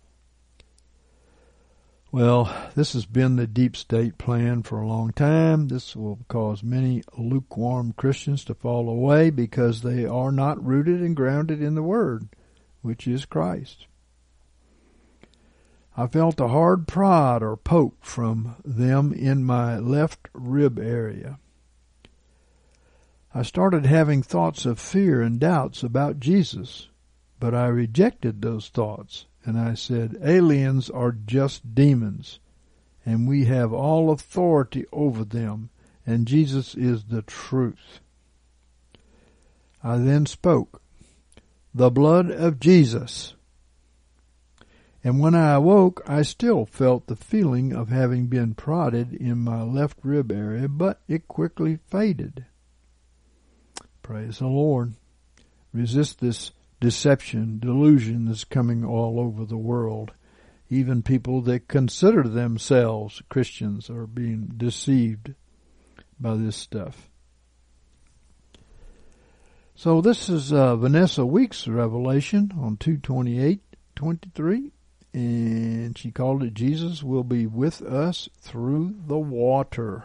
Speaker 3: Well, this has been the deep state plan for a long time. This will cause many lukewarm Christians to fall away because they are not rooted and grounded in the Word, which is Christ. I felt a hard prod or poke from them in my left rib area. I started having thoughts of fear and doubts about Jesus, but I rejected those thoughts. And I said, aliens are just demons, and we have all authority over them, and Jesus is the truth. I then spoke, the blood of Jesus. And when I awoke, I still felt the feeling of having been prodded in my left rib area, but it quickly faded. Praise the Lord. Resist this deception, delusion that's coming all over the world. Even people that consider themselves Christians are being deceived by this stuff. So this is uh, Vanessa Weeks' revelation on two twenty-eight twenty-three, and she called it Jesus Will Be With Us Through the Water.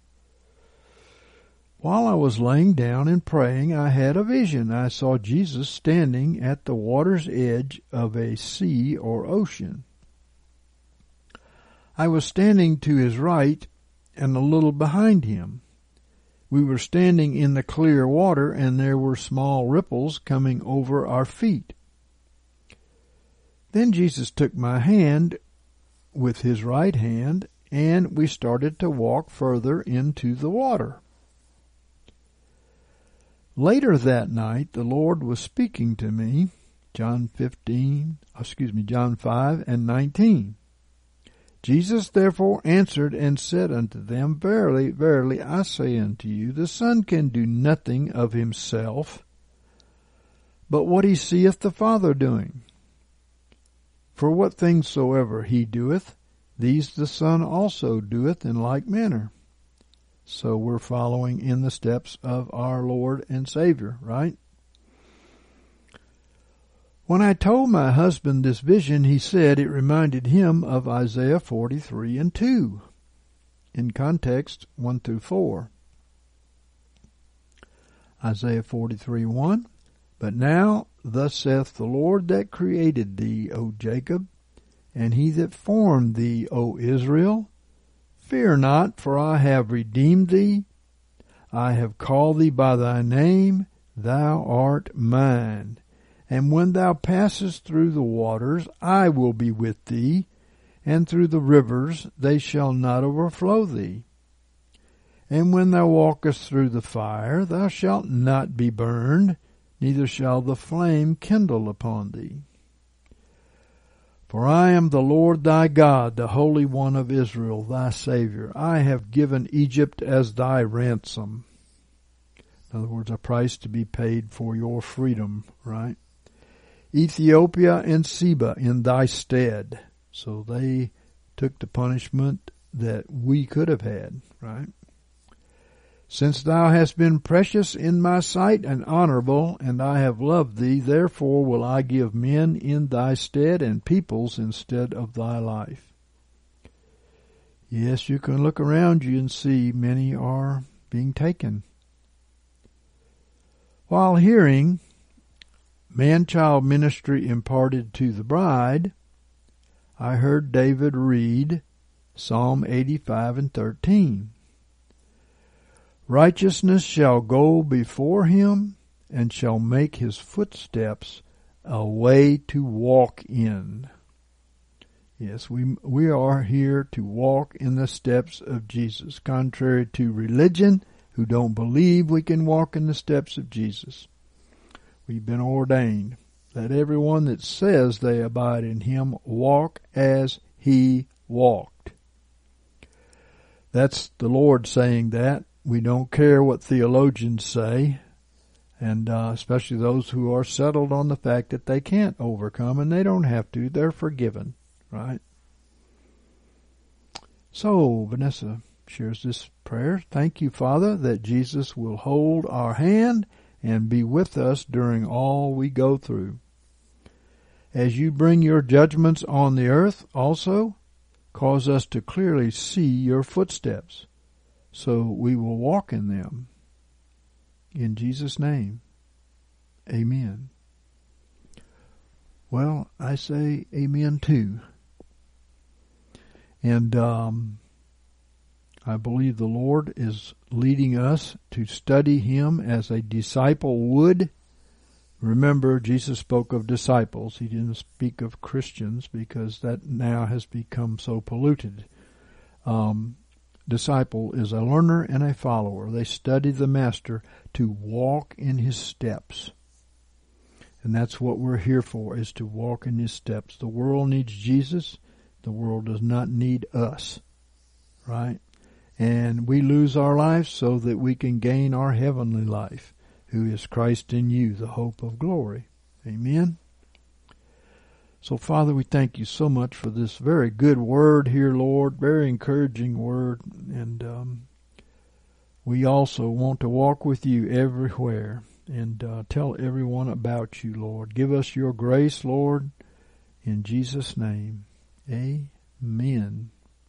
Speaker 3: While I was laying down and praying, I had a vision. I saw Jesus standing at the water's edge of a sea or ocean. I was standing to his right and a little behind him. We were standing in the clear water, and there were small ripples coming over our feet. Then Jesus took my hand with his right hand, and we started to walk further into the water. Later that night, the Lord was speaking to me, John fifteen, excuse me, John five and nineteen. Jesus therefore answered and said unto them, Verily, verily, I say unto you, the Son can do nothing of himself, but what he seeth the Father doing. For what things soever he doeth, these the Son also doeth in like manner. So we're following in the steps of our Lord and Savior, right? When I told my husband this vision, he said it reminded him of Isaiah forty-three and two. In context, one through four. Isaiah forty-three, one. But now, thus saith the Lord that created thee, O Jacob, and he that formed thee, O Israel, fear not, for I have redeemed thee. I have called thee by thy name. Thou art mine. And when thou passest through the waters, I will be with thee, and through the rivers, they shall not overflow thee. And when thou walkest through the fire, thou shalt not be burned, neither shall the flame kindle upon thee. For I am the Lord thy God, the Holy One of Israel, thy Savior. I have given Egypt as thy ransom. In other words, a price to be paid for your freedom, right? Ethiopia and Seba in thy stead. So they took the punishment that we could have had, right? Since thou hast been precious in my sight and honorable, and I have loved thee, therefore will I give men in thy stead and peoples instead of thy life. Yes, you can look around you and see many are being taken. While hearing man-child ministry imparted to the bride, I heard David read Psalm eighty-five and thirteen. Righteousness shall go before him, and shall make his footsteps a way to walk in. Yes, we we are here to walk in the steps of Jesus, contrary to religion, who don't believe we can walk in the steps of Jesus. We've been ordained. Let everyone that says they abide in him walk as he walked. That's the Lord saying that. we don't care what theologians say, and uh, especially those who are settled on the fact that they can't overcome, and they don't have to. They're forgiven, right? So, Vanessa shares this prayer. Thank you, Father, that Jesus will hold our hand and be with us during all we go through. As you bring your judgments on the earth also, cause us to clearly see your footsteps, so we will walk in them. In Jesus' name, amen. Well, I say amen too. And um, I believe the Lord is leading us to study Him as a disciple would. Remember, Jesus spoke of disciples. He didn't speak of Christians because that now has become so polluted. Um, disciple is a learner and a follower. They study the Master to walk in His steps. And that's what we're here for, is to walk in His steps. The world needs Jesus. The world does not need us. Right? And we lose our lives so that we can gain our heavenly life, who is Christ in you, the hope of glory. Amen. So, Father, we thank you so much for this very good word here, Lord, very encouraging word. And um, we also want to walk with you everywhere and uh, tell everyone about you, Lord. Give us your grace, Lord, in Jesus' name. Amen.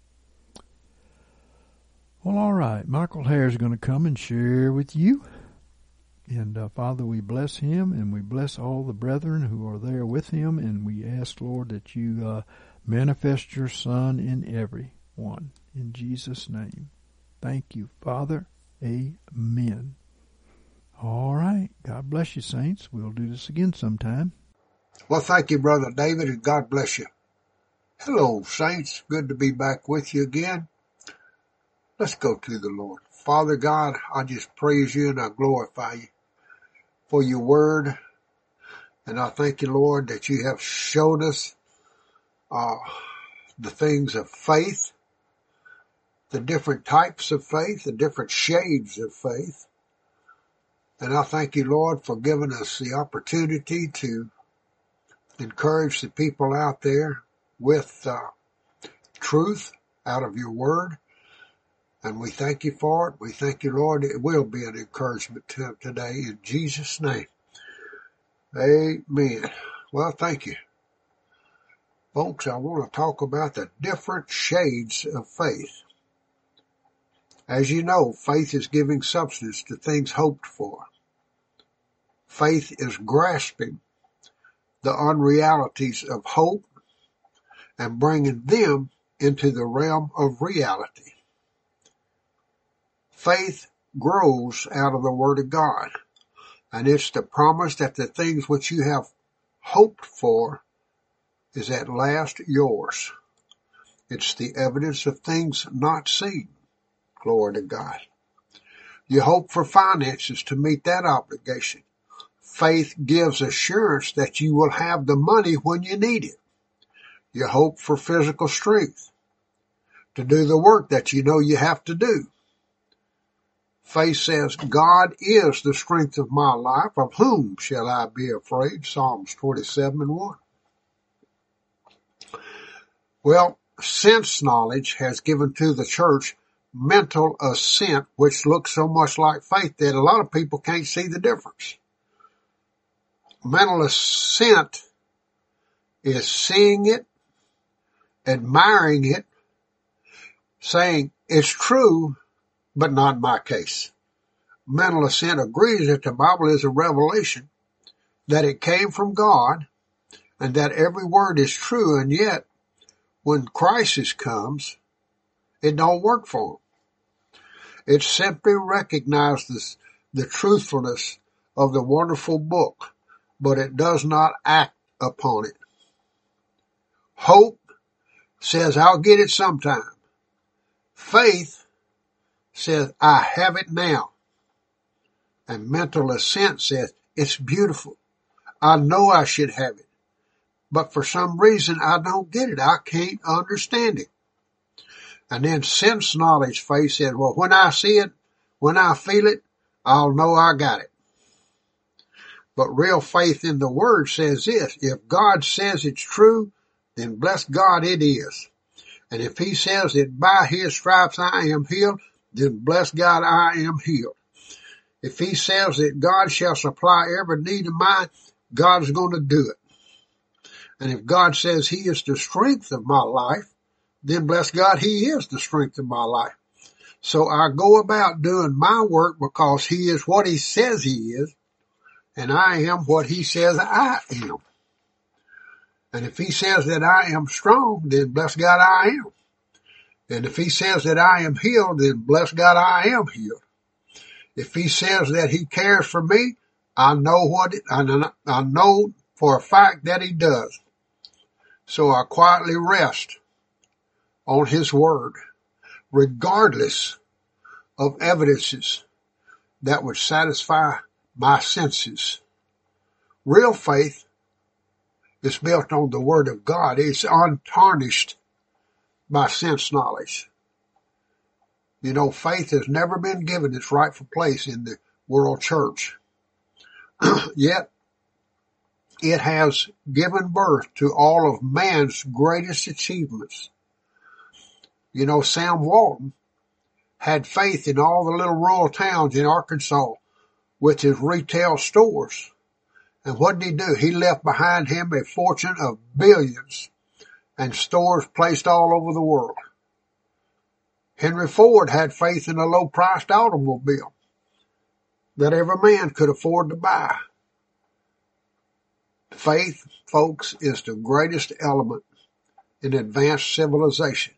Speaker 3: Well, all right. Michael Hare is going to come and share with you. And, uh, Father, we bless him, and we bless all the brethren who are there with him, and we ask, Lord, that you uh, manifest your Son in every one. In Jesus' name. Thank you, Father. Amen. All right. God bless you, saints. We'll do this again sometime.
Speaker 4: Well, thank you, Brother David, and God bless you. Hello, saints. Good to be back with you again. Let's go to the Lord. Father God, I just praise you and I glorify you for your word. And I thank you, Lord, that you have showed us uh, the things of faith, the different types of faith, the different shades of faith. And I thank you, Lord, for giving us the opportunity to encourage the people out there with uh, truth out of your word. And we thank you for it. We thank you, Lord. It will be an encouragement to today in Jesus' name. Amen. Well, thank you. Folks, I want to talk about the different shades of faith. As you know, faith is giving substance to things hoped for. Faith is grasping the unrealities of hope and bringing them into the realm of reality. Faith grows out of the Word of God, and it's the promise that the things which you have hoped for is at last yours. It's the evidence of things not seen. Glory to God. You hope for finances to meet that obligation. Faith gives assurance that you will have the money when you need it. You hope for physical strength to do the work that you know you have to do. Faith says, God is the strength of my life. Of whom shall I be afraid? Psalms twenty-seven and one. Well, sense knowledge has given to the church mental assent, which looks so much like faith that a lot of people can't see the difference. Mental assent is seeing it, admiring it, saying it's true, but not in my case. Mental assent agrees that the Bible is a revelation, that it came from God, and that every word is true, and yet, when crisis comes, it don't work for them. It simply recognizes the truthfulness of the wonderful book, but it does not act upon it. Hope says, I'll get it sometime. Faith says, I have it now. And mental assent says, it's beautiful. I know I should have it. But for some reason, I don't get it. I can't understand it. And then sense knowledge, faith said, well, when I see it, When I feel it, I'll know I got it. But real faith in the Word says this: if God says it's true, then bless God it is. And if He says that by His stripes I am healed, then bless God I am healed. If He says that God shall supply every need of mine, God is going to do it. And if God says He is the strength of my life, then bless God, He is the strength of my life. So I go about doing my work because He is what He says He is, and I am what He says I am. And if He says that I am strong, then bless God I am. And if He says that I am healed, then bless God I am healed. If He says that He cares for me, I know what it, I know for a fact that He does. So I quietly rest on His Word, regardless of evidences that would satisfy my senses. Real faith is built on the Word of God. It's untarnished by sense knowledge. You know, faith has never been given its rightful place in the world church. Yet, it has given birth to all of man's greatest achievements. You know, Sam Walton had faith in all the little rural towns in Arkansas with his retail stores. And what did he do? He left behind him a fortune of billions and stores placed all over the world. Henry Ford had faith in a low-priced automobile that every man could afford to buy. Faith, folks, is the greatest element in advanced civilization.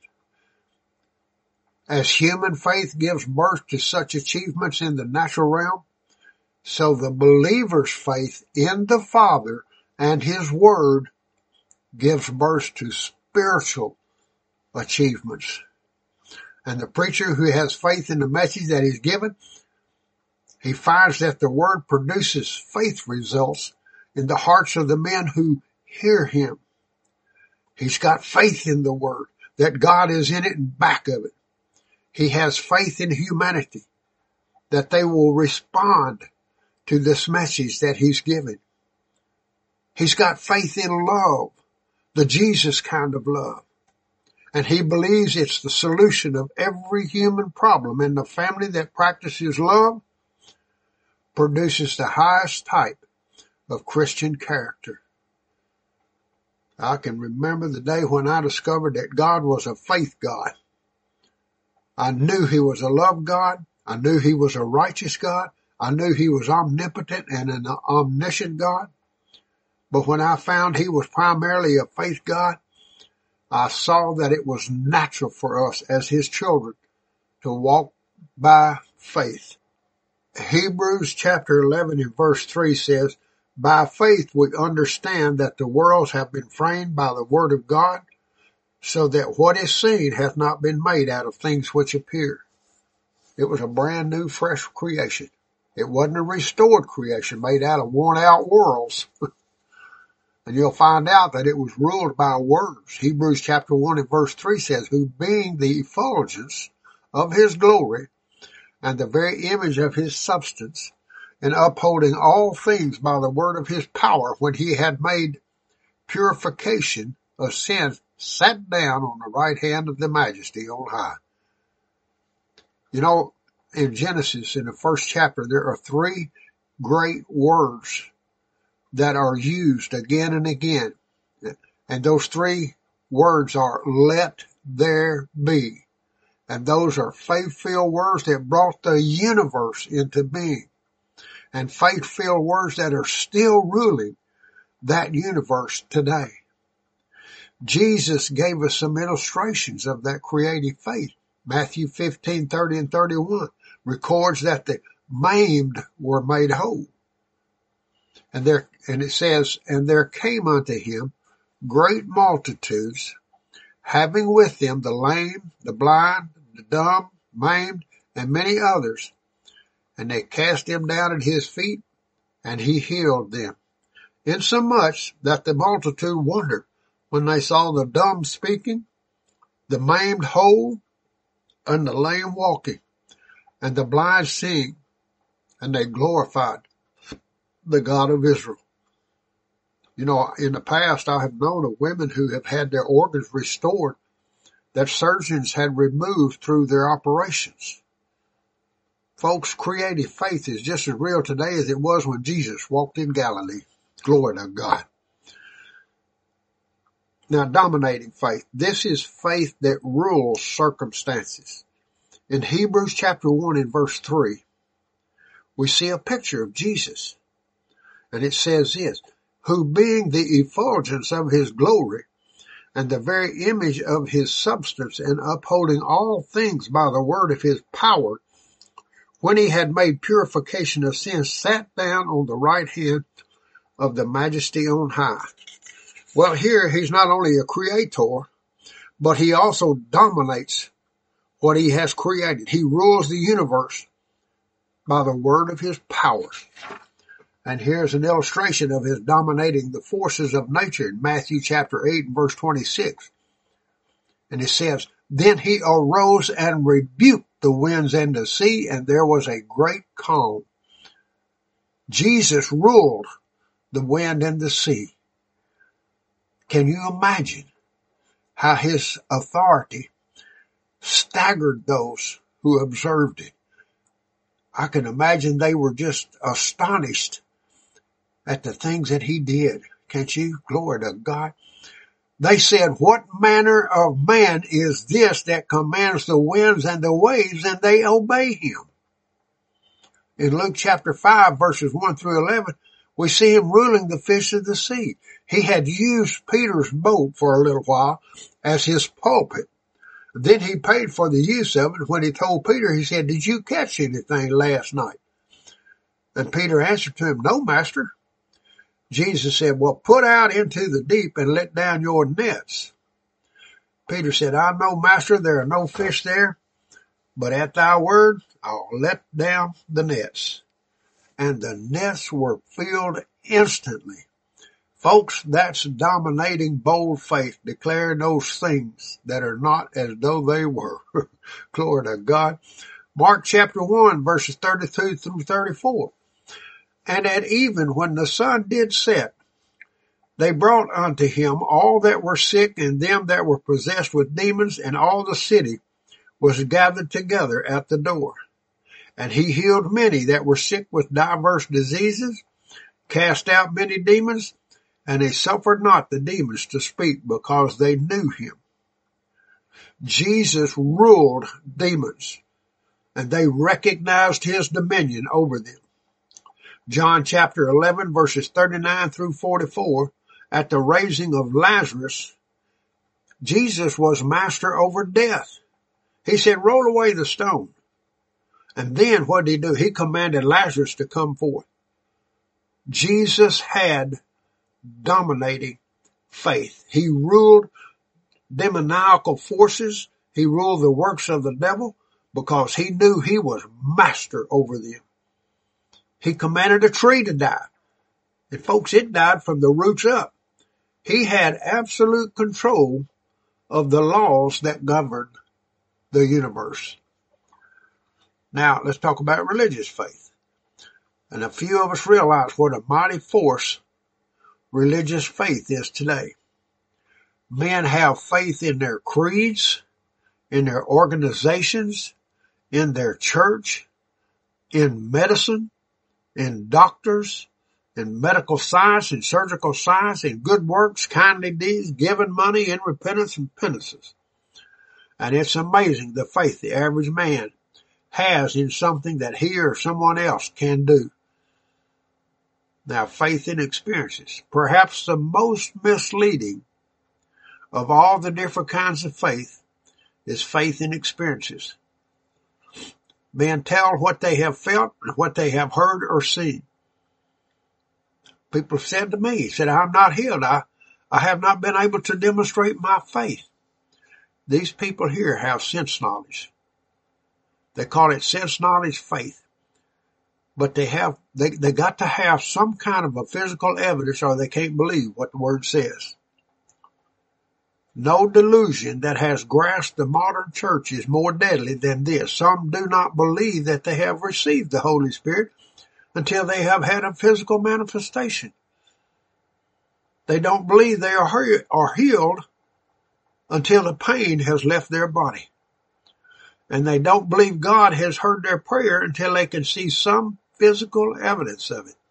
Speaker 4: As human faith gives birth to such achievements in the natural realm, so the believer's faith in the Father and His Word gives birth to spiritual achievements. And the preacher who has faith in the message that he's given, he finds that the Word produces faith results in the hearts of the men who hear him. He's got faith in the Word, that God is in it and back of it. He has faith in humanity, that they will respond to this message that He's given. He's got faith in love, the Jesus kind of love. And he believes it's the solution of every human problem. And the family that practices love produces the highest type of Christian character. I can remember the day when I discovered that God was a faith God. I knew He was a love God. I knew He was a righteous God. I knew He was omnipotent and an omniscient God. But when I found He was primarily a faith God, I saw that it was natural for us as His children to walk by faith. Hebrews chapter eleven and verse three says, by faith we understand that the worlds have been framed by the word of God, so that what is seen hath not been made out of things which appear. It was a brand new, fresh creation. It wasn't a restored creation made out of worn out worlds. And you'll find out that it was ruled by words. Hebrews chapter one and verse three says, who being the effulgence of His glory and the very image of His substance, and upholding all things by the word of His power, when He had made purification of sins, sat down on the right hand of the Majesty on high. You know, in Genesis, in the first chapter, there are three great words that are used again and again. And those three words are, let there be. And those are faith-filled words that brought the universe into being. And faith-filled words that are still ruling that universe today. Jesus gave us some illustrations of that creative faith. Matthew fifteen, thirty and thirty-one records that the maimed were made whole. And there, and it says, and there came unto Him great multitudes, having with them the lame, the blind, the dumb, maimed, and many others. And they cast them down at His feet, and He healed them. Insomuch that the multitude wondered when they saw the dumb speaking, the maimed whole, and the lame walking. and the blind seeing, and they glorified the God of Israel. You know, in the past, I have known of women who have had their organs restored that surgeons had removed through their operations. Folks, creative faith is just as real today as it was when Jesus walked in Galilee. Glory to God. Now, dominating faith. This is faith that rules circumstances. In Hebrews chapter one and verse three, we see a picture of Jesus. And it says this, who being the effulgence of his glory and the very image of his substance, and upholding all things by the word of his power, when he had made purification of sins, sat down on the right hand of the majesty on high. Well, here he's not only a creator, but he also dominates what he has created. He rules the universe by the word of his power. And here's an illustration of his dominating the forces of nature in Matthew chapter eight and verse twenty-six. And it says, then he arose and rebuked the winds and the sea, and there was a great calm. Jesus ruled the wind and the sea. Can you imagine how his authority staggered those who observed it? I can imagine they were just astonished at the things that he did. Can't you? Glory to God. They said, what manner of man is this that commands the winds and the waves, and they obey him? In Luke chapter five, verses one through eleven, we see him ruling the fish of the sea. He had used Peter's boat for a little while as his pulpit. Then he paid for the use of it. When he told Peter, he said, did you catch anything last night? And Peter answered to him, no, master. Jesus said, well, put out into the deep and let down your nets. Peter said, I know, master, there are no fish there, but at thy word, I'll let down the nets. And the nets were filled instantly. Folks, that's dominating bold faith, declaring those things that are not as though they were. Glory to God. Mark chapter one, verses thirty-two through thirty-four. And at even when the sun did set, they brought unto him all that were sick and them that were possessed with demons, and all the city was gathered together at the door. And he healed many that were sick with diverse diseases, cast out many demons, and they suffered not the demons to speak, because they knew him. Jesus ruled demons, and they recognized his dominion over them. John chapter eleven, verses thirty-nine through forty-four, at the raising of Lazarus, Jesus was master over death. He said, roll away the stone. And then what did he do? He commanded Lazarus to come forth. Jesus had dominating faith. He ruled demoniacal forces. He ruled the works of the devil because he knew he was master over them. He commanded a tree to die. And folks, it died from the roots up. He had absolute control of the laws that govern the universe. Now, let's talk about religious faith. And a few of us realize what a mighty force religious faith is today. Men have faith in their creeds, in their organizations, in their church, in medicine, in doctors, in medical science, in surgical science, in good works, kindly deeds, giving money, in repentance and penances. And it's amazing the faith the average man has in something that he or someone else can do. Now, faith in experiences. Perhaps the most misleading of all the different kinds of faith is faith in experiences. Men tell what they have felt and what they have heard or seen. People said to me, said, I'm not healed. I, I have not been able to demonstrate my faith. These people here have sense knowledge. They call it sense knowledge faith. But they have, they, they got to have some kind of a physical evidence or they can't believe what the word says. No delusion that has grasped the modern church is more deadly than this. Some do not believe that they have received the Holy Spirit until they have had a physical manifestation. They don't believe they are, he- are healed until the pain has left their body. And they don't believe God has heard their prayer until they can see some physical evidence of it.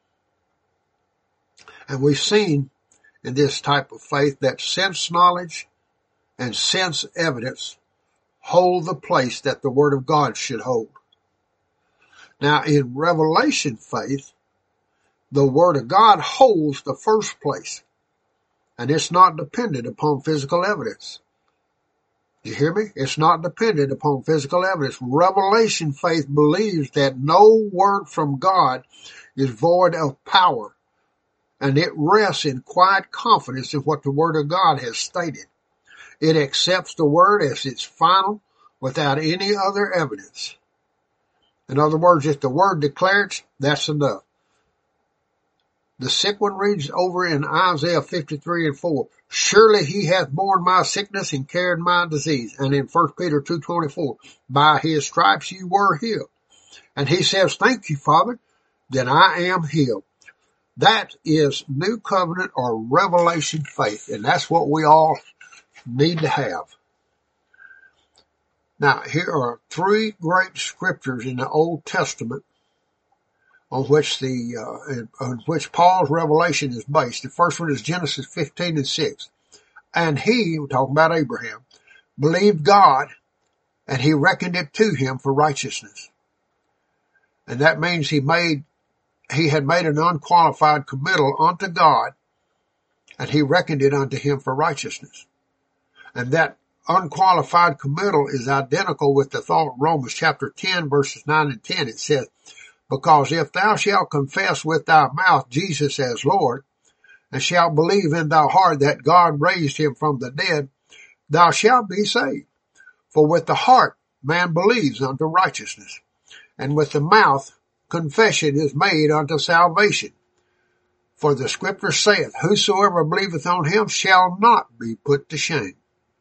Speaker 4: And we've seen in this type of faith that sense knowledge and sense evidence hold the place that the Word of God should hold. Now, in revelation faith, the Word of God holds the first place, and it's not dependent upon physical evidence. You hear me? It's not dependent upon physical evidence. Revelation faith believes that no word from God is void of power, and it rests in quiet confidence in what the Word of God has stated. It accepts the Word as its final without any other evidence. In other words, if the Word declares, that's enough. The sick one reads over in Isaiah fifty-three and four, surely he hath borne my sickness and carried my disease. And in First Peter two twenty-four, by his stripes you were healed. And he says, thank you, Father, that I am healed. That is new covenant or revelation faith, and that's what we all need to have. Now, here are three great scriptures in the Old Testament on which the uh, on which Paul's revelation is based. The first one is Genesis fifteen and six. And he, we're talking about Abraham, believed God, and he reckoned it to him for righteousness. And that means he made he had made an unqualified committal unto God, and he reckoned it unto him for righteousness. And that unqualified committal is identical with the thought of Romans chapter ten, verses nine and ten. It says, because if thou shalt confess with thy mouth Jesus as Lord, and shalt believe in thy heart that God raised him from the dead, thou shalt be saved. For with the heart man believes unto righteousness, and with the mouth confession is made unto salvation. For the scripture saith, whosoever believeth on him shall not be put to shame.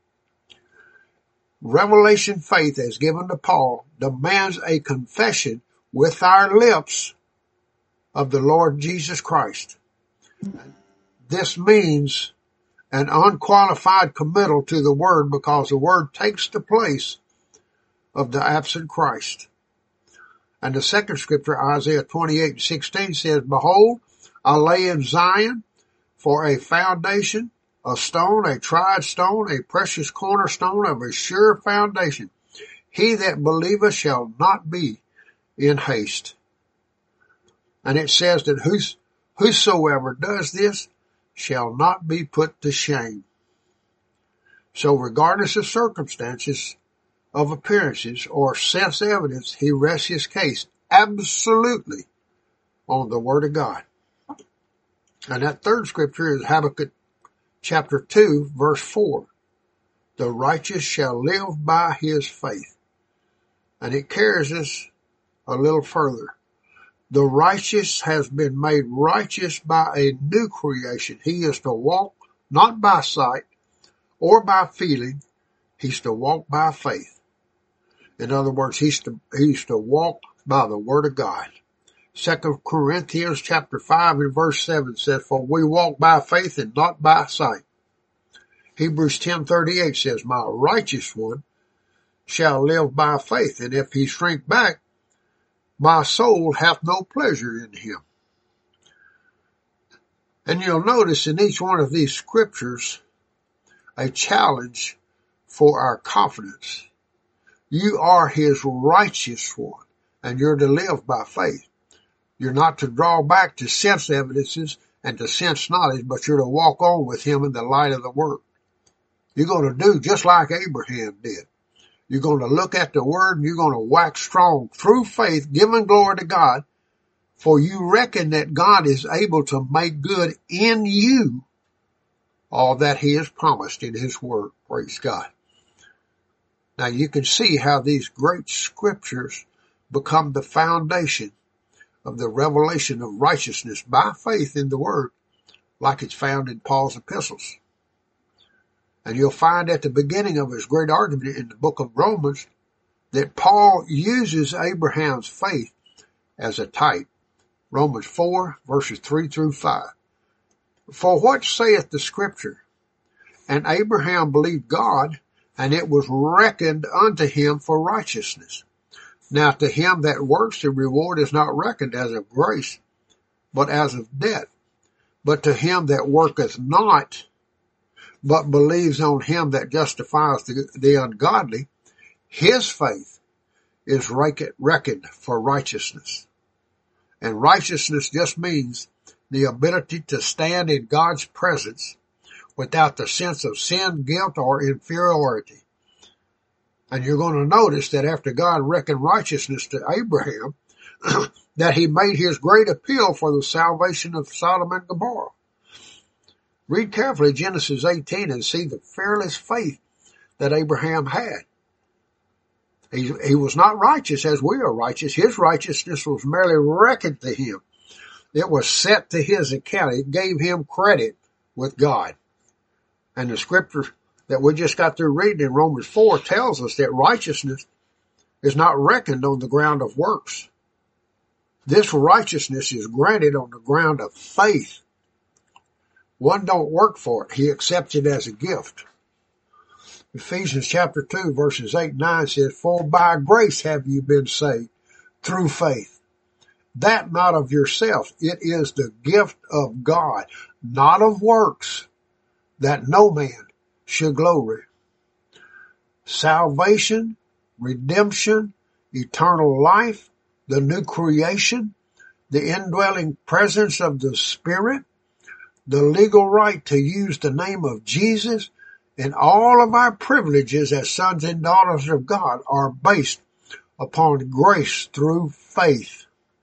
Speaker 4: Revelation faith, as given to Paul, demands a confession with our lips of the Lord Jesus Christ. This means an unqualified committal to the Word, because the Word takes the place of the absent Christ. And the second scripture, Isaiah twenty-eight and sixteen, says, behold, I lay in Zion for a foundation, a stone, a tried stone, a precious cornerstone of a sure foundation. He that believeth shall not be in haste. And it says that whos, whosoever does this shall not be put to shame. So regardless of circumstances, of appearances, or sense evidence, he rests his case absolutely on the Word of God. And that third scripture is Habakkuk chapter two, verse four. The righteous shall live by his faith. And it carries us a little further. The righteous has been made righteous by a new creation. He is to walk not by sight or by feeling. He's to walk by faith. In other words, he's to, he's to walk by the Word of God. Second Corinthians chapter five and verse seven says, for we walk by faith and not by sight. Hebrews ten thirty-eight says, my righteous one shall live by faith, and if he shrink back, my soul hath no pleasure in him. And you'll notice in each one of these scriptures a challenge for our confidence. You are his righteous one, and you're to live by faith. You're not to draw back to sense evidences and to sense knowledge, but you're to walk on with him in the light of the Word. You're going to do just like Abraham did. You're going to look at the Word and you're going to wax strong through faith, giving glory to God, for you reckon that God is able to make good in you all that he has promised in his Word. Praise God. Now you can see how these great scriptures become the foundation of the revelation of righteousness by faith in the Word, like it's found in Paul's epistles. And you'll find at the beginning of his great argument in the book of Romans that Paul uses Abraham's faith as a type. Romans four, verses three through five. For what saith the scripture? And Abraham believed God, and it was reckoned unto him for righteousness. Now to him that works, the reward is not reckoned as of grace, but as of debt. But to him that worketh not, but believes on him that justifies the, the ungodly, his faith is reckoned for righteousness. And righteousness just means the ability to stand in God's presence without the sense of sin, guilt, or inferiority. And you're going to notice that after God reckoned righteousness to Abraham, that he made his great appeal for the salvation of Sodom and Gomorrah. Read carefully Genesis eighteen and see the fearless faith that Abraham had. He, he was not righteous as we are righteous. His righteousness was merely reckoned to him. It was set to his account. It gave him credit with God. And the scripture that we just got through reading in Romans four tells us that righteousness is not reckoned on the ground of works. This righteousness is granted on the ground of faith. One don't work for it. He accepts it as a gift. Ephesians chapter two verses eight and nine says, For by grace have you been saved through faith. That not of yourself. It is the gift of God, not of works, that no man should glory. Salvation, redemption, eternal life, the new creation, the indwelling presence of the Spirit, the legal right to use the name of Jesus, and all of our privileges as sons and daughters of God are based upon grace through faith.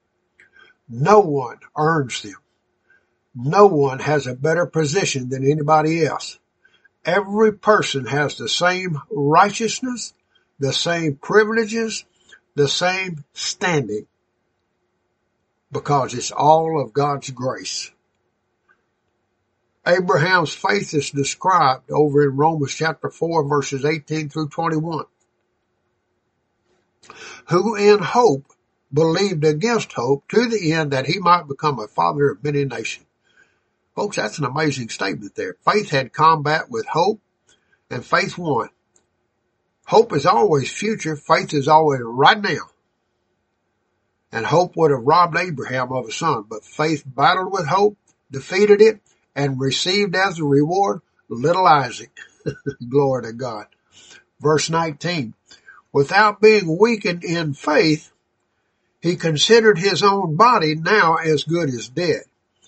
Speaker 4: No one earns them. No one has a better position than anybody else. Every person has the same righteousness, the same privileges, the same standing, because it's all of God's grace. Abraham's faith is described over in Romans chapter four verses eighteen through twenty-one. Who in hope believed against hope to the end that he might become a father of many nations. Folks, that's an amazing statement there. Faith had combat with hope, and faith won. Hope is always future. Faith is always right now. And hope would have robbed Abraham of a son, but faith battled with hope, defeated it, and received as a reward little Isaac. Glory to God. Verse nineteen. Without being weakened in faith, he considered his own body now as good as dead.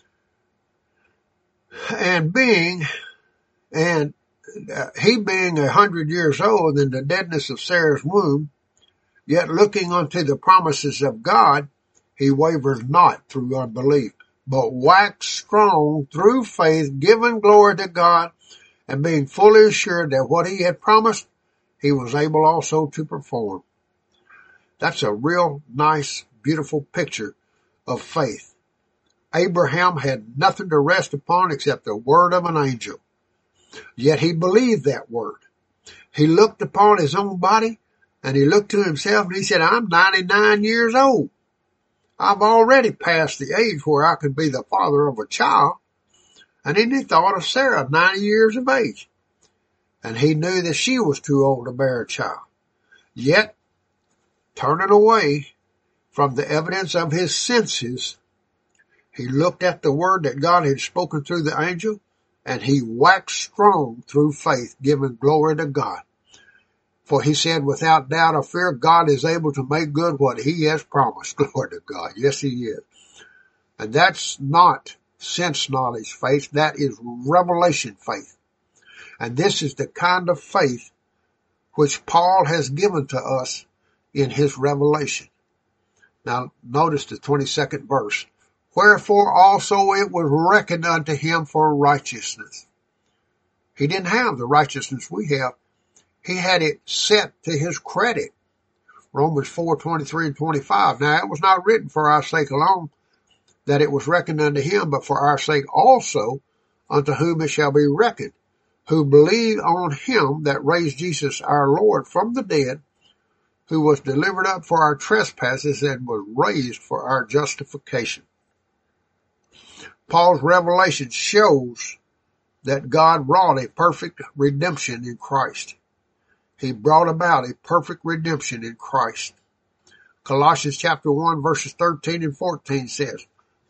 Speaker 4: And being, and uh, he being a hundred years old in the deadness of Sarah's womb, yet looking unto the promises of God, he wavers not through unbelief, but waxed strong through faith, giving glory to God, and being fully assured that what he had promised, he was able also to perform. That's a real nice, beautiful picture of faith. Abraham had nothing to rest upon except the word of an angel. Yet he believed that word. He looked upon his own body, and he looked to himself, and he said, I'm ninety-nine years old. I've already passed the age where I could be the father of a child. And then he thought of Sarah, ninety years of age. And he knew that she was too old to bear a child. Yet, turning away from the evidence of his senses, he looked at the word that God had spoken through the angel, and he waxed strong through faith, giving glory to God. For he said, without doubt or fear, God is able to make good what he has promised. Glory to God. Yes, he is. And that's not sense knowledge faith. That is revelation faith. And this is the kind of faith which Paul has given to us in his revelation. Now, notice the twenty-second verse. Wherefore also it was reckoned unto him for righteousness. He didn't have the righteousness we have. He had it set to his credit. Romans four, twenty-three and twenty-five. Now, it was not written for our sake alone that it was reckoned unto him, but for our sake also, unto whom it shall be reckoned. who believe on him that raised Jesus our Lord from the dead, who was delivered up for our trespasses and was raised for our justification. Paul's revelation shows that God wrought a perfect redemption in Christ. He brought about a perfect redemption in Christ. Colossians chapter one verses thirteen and fourteen says,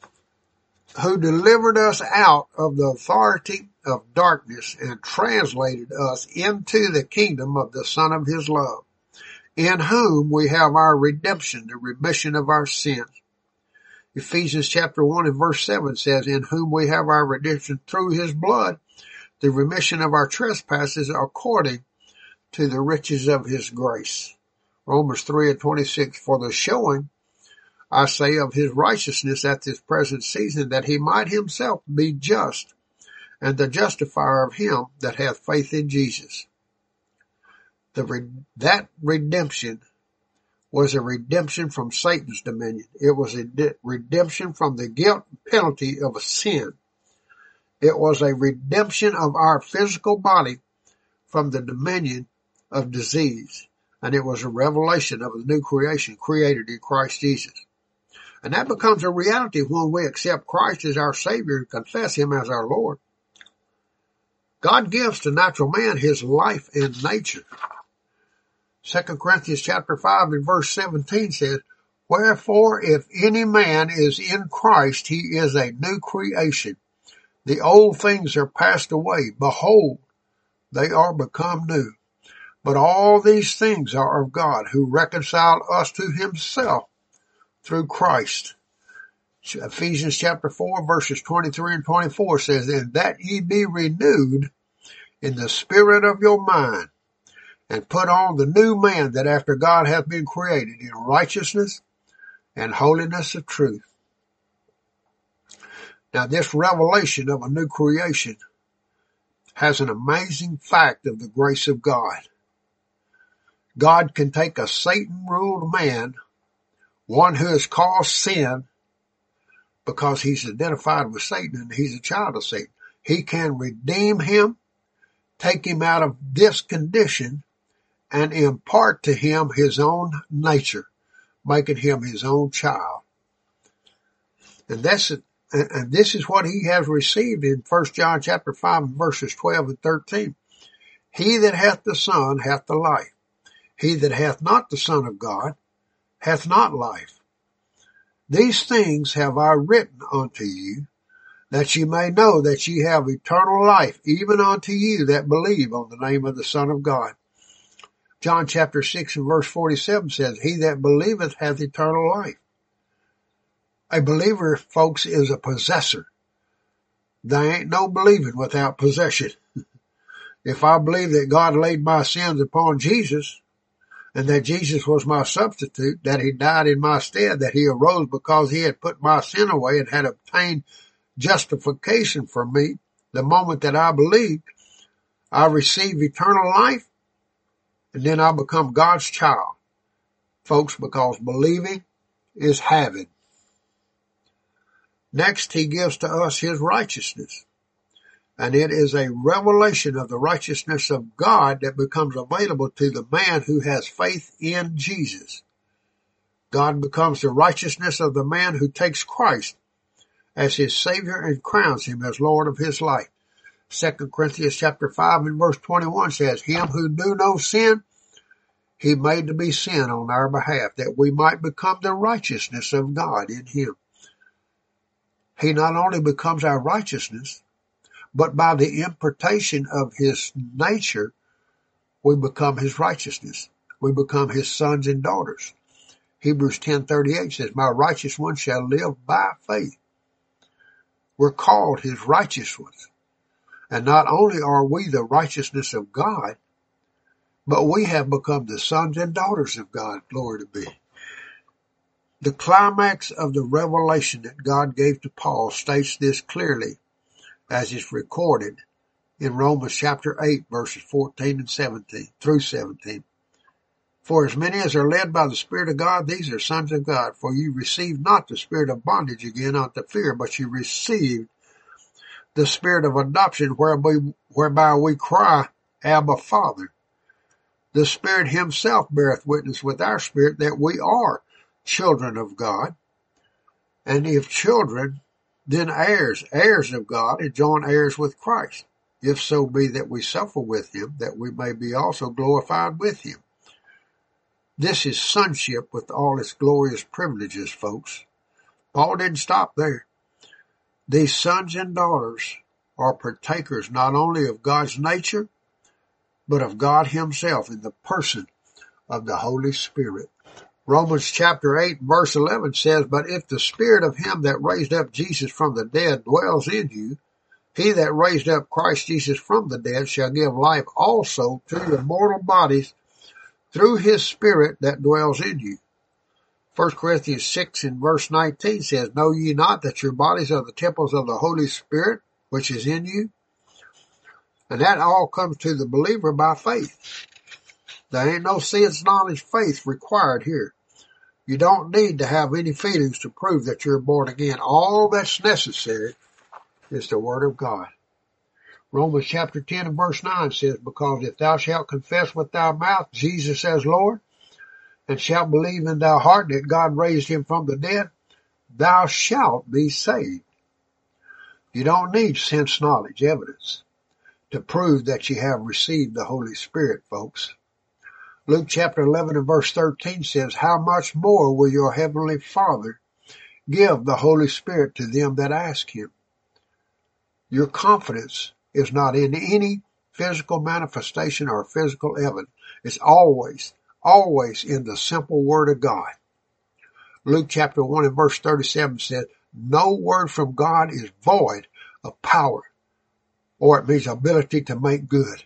Speaker 4: who delivered us out of the authority of darkness and translated us into the kingdom of the Son of his love, in whom we have our redemption, the remission of our sins. Ephesians chapter one and verse seven says, in whom we have our redemption through his blood, the remission of our trespasses according to the riches of his grace. Romans three and twenty-six, for the showing, I say, of his righteousness at this present season, that he might himself be just, and the justifier of him that hath faith in Jesus. The, that redemption was a redemption from Satan's dominion. It was a de- redemption from the guilt and penalty of a sin. It was a redemption of our physical body from the dominion of disease. And it was a revelation of a new creation created in Christ Jesus. And that becomes a reality when we accept Christ as our Savior and confess him as our Lord. God gives to natural man his life and nature. Second Corinthians chapter five and verse seventeen says, wherefore if any man is in Christ, he is a new creation. The old things are passed away. Behold, they are become new. But all these things are of God, who reconciled us to himself through Christ. Ephesians chapter four verses twenty-three and twenty-four says, and that ye be renewed in the spirit of your mind, and put on the new man that after God hath been created in righteousness and holiness of truth. Now this revelation of a new creation has an amazing fact of the grace of God. God can take a Satan-ruled man, one who has caused sin, because he's identified with Satan and he's a child of Satan. He can redeem him, take him out of this condition, and impart to him his own nature, making him his own child. And that's it. And this is what he has received in First John chapter five verses twelve and thirteen. He that hath the Son hath the life. He that hath not the Son of God hath not life. These things have I written unto you, that ye may know that ye have eternal life, even unto you that believe on the name of the Son of God. John chapter six and verse forty-seven says, he that believeth hath eternal life. A believer, folks, is a possessor. There ain't no believing without possession. If I believe that God laid my sins upon Jesus, and that Jesus was my substitute, that he died in my stead, that he arose because he had put my sin away and had obtained justification for me, the moment that I believed, I receive eternal life, and then I become God's child. Folks, because believing is having. Next, he gives to us his righteousness. And it is a revelation of the righteousness of God that becomes available to the man who has faith in Jesus. God becomes the righteousness of the man who takes Christ as his Savior and crowns him as Lord of his life. Second Corinthians chapter five and verse twenty-one says, him who knew no sin, he made to be sin on our behalf, that we might become the righteousness of God in him. He not only becomes our righteousness, but by the impartation of his nature, we become his righteousness. We become his sons and daughters. Hebrews ten thirty-eight says, my righteous one shall live by faith. We're called his righteous ones. And not only are we the righteousness of God, but we have become the sons and daughters of God, glory to be. The climax of the revelation that God gave to Paul states this clearly, as is recorded in Romans chapter eight, verses fourteen and seventeen through seventeen. For as many as are led by the Spirit of God, these are sons of God. For you received not the spirit of bondage again unto fear, but you received the spirit of adoption, whereby, whereby we cry, Abba, Father. The Spirit himself beareth witness with our spirit that we are children of God. And if children, then heirs, heirs of God, and joint heirs with Christ. If so be that we suffer with him, that we may be also glorified with him. This is sonship with all its glorious privileges, folks. Paul didn't stop there. These sons and daughters are partakers not only of God's nature, but of God himself in the person of the Holy Spirit. Romans chapter eight verse eleven says, But if the Spirit of him that raised up Jesus from the dead dwells in you, he that raised up Christ Jesus from the dead shall give life also to your mortal bodies through his Spirit that dwells in you. First Corinthians six and verse nineteen says, Know ye not that your bodies are the temples of the Holy Spirit, which is in you? And that all comes to the believer by faith. There ain't no sense, knowledge, faith required here. You don't need to have any feelings to prove that you're born again. All that's necessary is the Word of God. Romans chapter ten and verse nine says, Because if thou shalt confess with thy mouth Jesus as Lord, and shalt believe in thy heart that God raised him from the dead, thou shalt be saved. You don't need sense, knowledge, evidence to prove that you have received the Holy Spirit, folks. Luke chapter eleven and verse thirteen says, How much more will your heavenly Father give the Holy Spirit to them that ask him? Your confidence is not in any physical manifestation or physical evidence. It's always, always in the simple Word of God. Luke chapter one and verse thirty-seven says, No word from God is void of power, or it means ability to make good.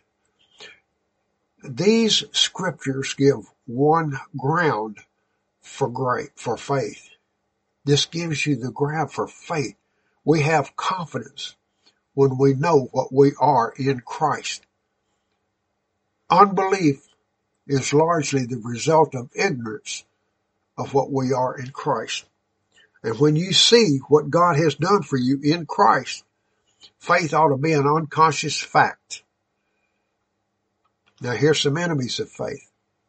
Speaker 4: These scriptures give one ground for great, for faith. This gives you the ground for faith. We have confidence when we know what we are in Christ. Unbelief is largely the result of ignorance of what we are in Christ. And when you see what God has done for you in Christ, faith ought to be an unconscious fact. Now here's some enemies of faith.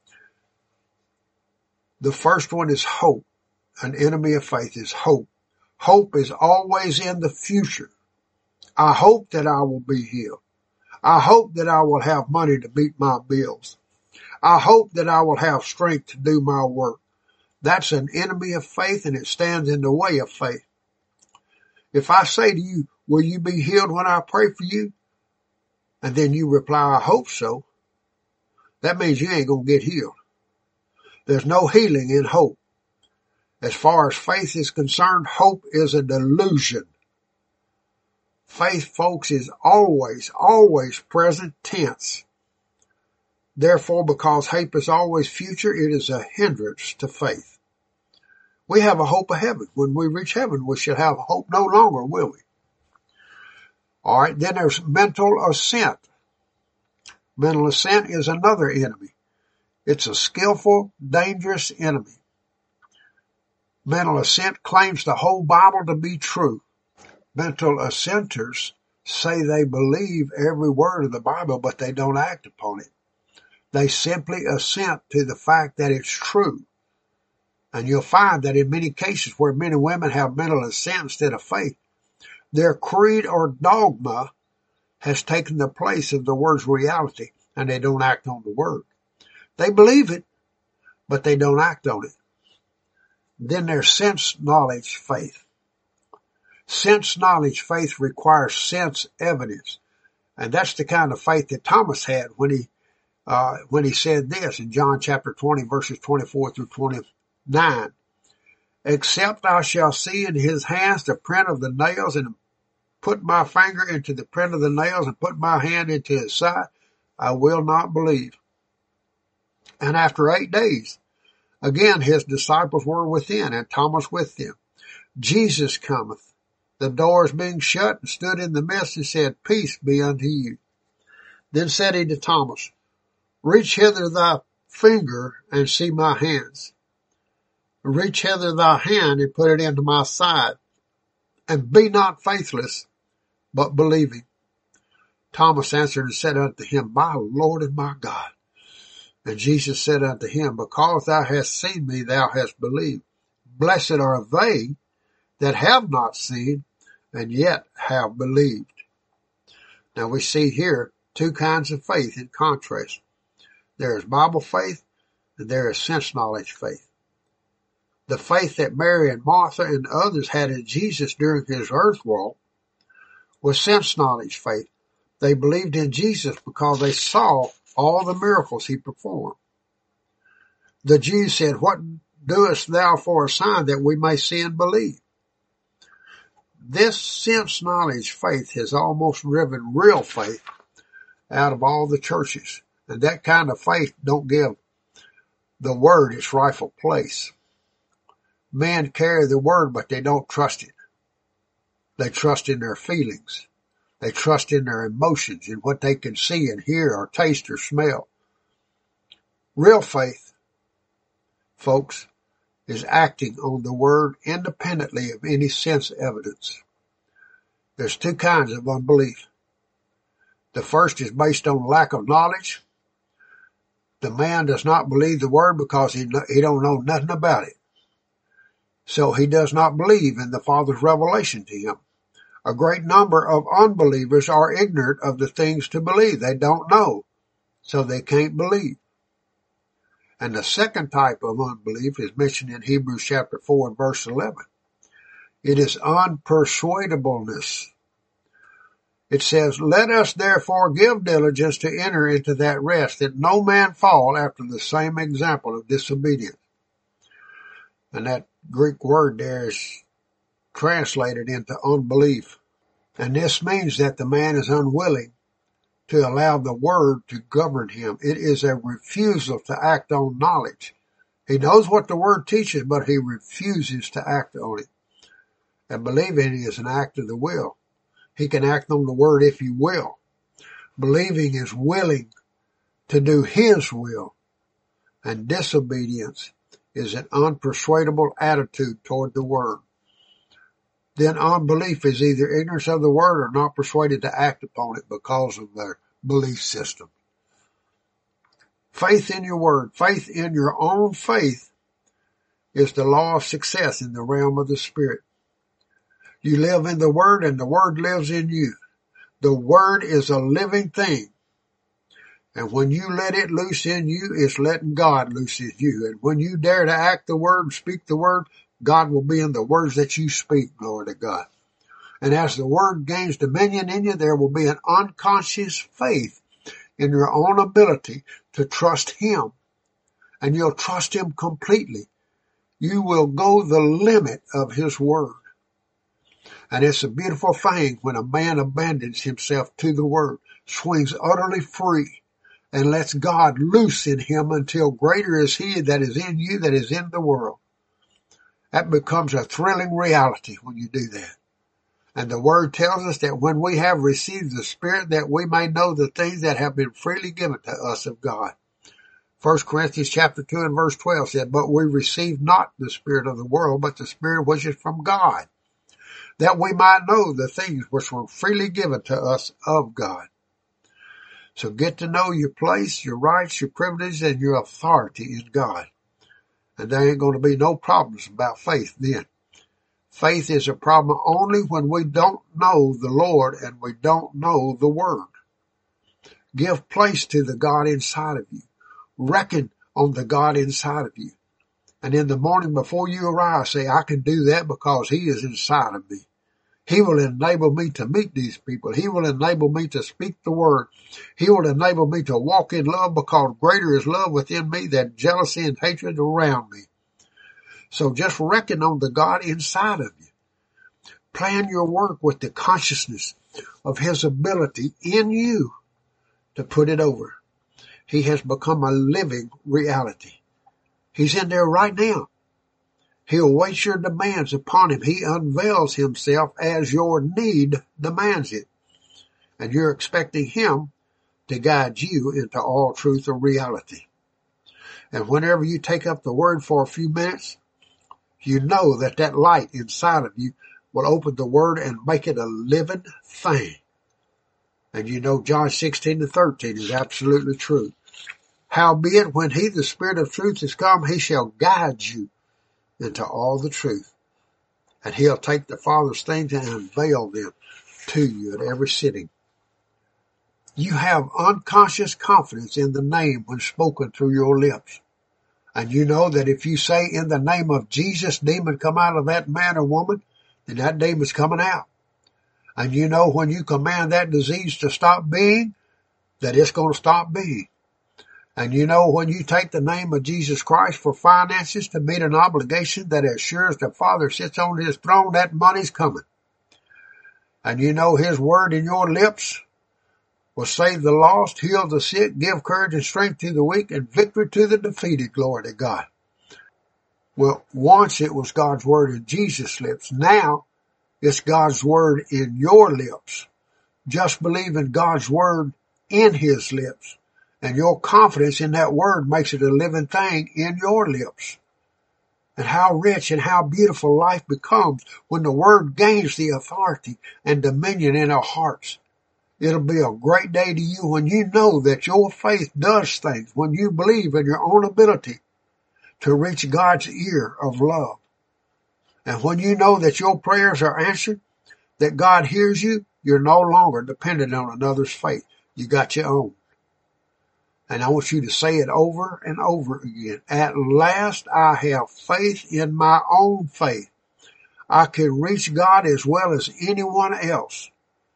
Speaker 4: The first one is hope. An enemy of faith is hope. Hope is always in the future. I hope that I will be healed. I hope that I will have money to meet my bills. I hope that I will have strength to do my work. That's an enemy of faith, and it stands in the way of faith. If I say to you, will you be healed when I pray for you? And then you reply, I hope so. That means you ain't going to get healed. There's no healing in hope. As far as faith is concerned, hope is a delusion. Faith, folks, is always, always present tense. Therefore, because hope is always future, it is a hindrance to faith. We have a hope of heaven. When we reach heaven, we shall have hope no longer, will we? All right, then there's mental assent. Mental assent is another enemy. It's a skillful, dangerous enemy. Mental assent claims the whole Bible to be true. Mental assenters say they believe every word of the Bible, but they don't act upon it. They simply assent to the fact that it's true. And you'll find that in many cases where men and women have mental assent instead of faith, their creed or dogma has taken the place of the word's reality, and they don't act on the word. They believe it, but they don't act on it. Then there's sense knowledge faith. Sense knowledge faith requires sense evidence. And that's the kind of faith that Thomas had when he, uh, when he said this in John chapter twenty verses twenty-four through twenty-nine. Except I shall see in his hands the print of the nails, and put my finger into the print of the nails, and put my hand into his side, I will not believe. And after eight days, again his disciples were within, and Thomas with them. Jesus cometh, the doors being shut, and stood in the midst, and said, Peace be unto you. Then said he to Thomas, Reach hither thy finger, and see my hands. Reach hither thy hand, and put it into my side. And be not faithless, but believing. Thomas answered and said unto him, My Lord and my God. And Jesus said unto him, Because thou hast seen me, thou hast believed. Blessed are they that have not seen and yet have believed. Now we see here two kinds of faith in contrast. There is Bible faith and there is sense knowledge faith. The faith that Mary and Martha and others had in Jesus during his earth walk was sense knowledge faith. They believed in Jesus because they saw all the miracles he performed. The Jews said, What doest thou for a sign that we may see and believe? This sense knowledge faith has almost driven real faith out of all the churches. And that kind of faith don't give the word its rightful place. Men carry the word, but they don't trust it. They trust in their feelings. They trust in their emotions, in what they can see and hear or taste or smell. Real faith, folks, is acting on the word independently of any sense evidence. There's two kinds of unbelief. The first is based on lack of knowledge. The man does not believe the word because he, he don't know nothing about it. So he does not believe in the Father's revelation to him. A great number of unbelievers are ignorant of the things to believe. They don't know, so they can't believe. And the second type of unbelief is mentioned in Hebrews chapter four and verse eleven. It is unpersuadableness. It says, Let us therefore give diligence to enter into that rest, that no man fall after the same example of disobedience. And that Greek word there is translated into unbelief. And this means that the man is unwilling to allow the word to govern him. It is a refusal to act on knowledge. He knows what the word teaches, but he refuses to act on it. And believing is an act of the will. He can act on the word if he will. Believing is willing to do his will. And disobedience is an unpersuadable attitude toward the word. Then unbelief is either ignorance of the word or not persuaded to act upon it because of their belief system. Faith in your word, faith in your own faith, is the law of success in the realm of the Spirit. You live in the word and the word lives in you. The word is a living thing. And when you let it loose in you, it's letting God loose in you. And when you dare to act the word, speak the word, God will be in the words that you speak, glory to God. And as the word gains dominion in you, there will be an unconscious faith in your own ability to trust him. And you'll trust him completely. You will go the limit of his word. And it's a beautiful thing when a man abandons himself to the word, swings utterly free, and lets God loose in him until greater is he that is in you that is in the world. That becomes a thrilling reality when you do that. And the word tells us that when we have received the Spirit, that we may know the things that have been freely given to us of God. First Corinthians chapter two and verse twelve said, But we receive not the spirit of the world, but the Spirit which is from God, that we might know the things which were freely given to us of God. So get to know your place, your rights, your privileges, and your authority in God. And there ain't going to be no problems about faith then. Faith is a problem only when we don't know the Lord and we don't know the Word. Give place to the God inside of you. Reckon on the God inside of you. And in the morning before you arise, say, I can do that because he is inside of me. He will enable me to meet these people. He will enable me to speak the word. He will enable me to walk in love because greater is love within me than jealousy and hatred around me. So just reckon on the God inside of you. Plan your work with the consciousness of his ability in you to put it over. He has become a living reality. He's in there right now. He awaits your demands upon him. He unveils himself as your need demands it. And you're expecting him to guide you into all truth or reality. And whenever you take up the word for a few minutes, you know that that light inside of you will open the word and make it a living thing. And you know John sixteen and thirteen is absolutely true. Howbeit, when he, the Spirit of truth, is come, he shall guide you into all the truth. And he'll take the Father's things and unveil them to you at every sitting. You have unconscious confidence in the name when spoken through your lips. And you know that if you say, in the name of Jesus, demon come out of that man or woman, then that demon's coming out. And you know when you command that disease to stop being, that it's going to stop being. And you know when you take the name of Jesus Christ for finances to meet an obligation, that as sure as the Father sits on his throne, that money's coming. And you know his word in your lips will save the lost, heal the sick, give courage and strength to the weak, and victory to the defeated. Glory to God. Well, once it was God's word in Jesus' lips. Now it's God's word in your lips. Just believe in God's word in his lips. And your confidence in that word makes it a living thing in your lips. And how rich and how beautiful life becomes when the word gains the authority and dominion in our hearts. It'll be a great day to you when you know that your faith does things, when you believe in your own ability to reach God's ear of love. And when you know that your prayers are answered, that God hears you, you're no longer dependent on another's faith. You got your own. And I want you to say it over and over again. At last I have faith in my own faith. I can reach God as well as anyone else.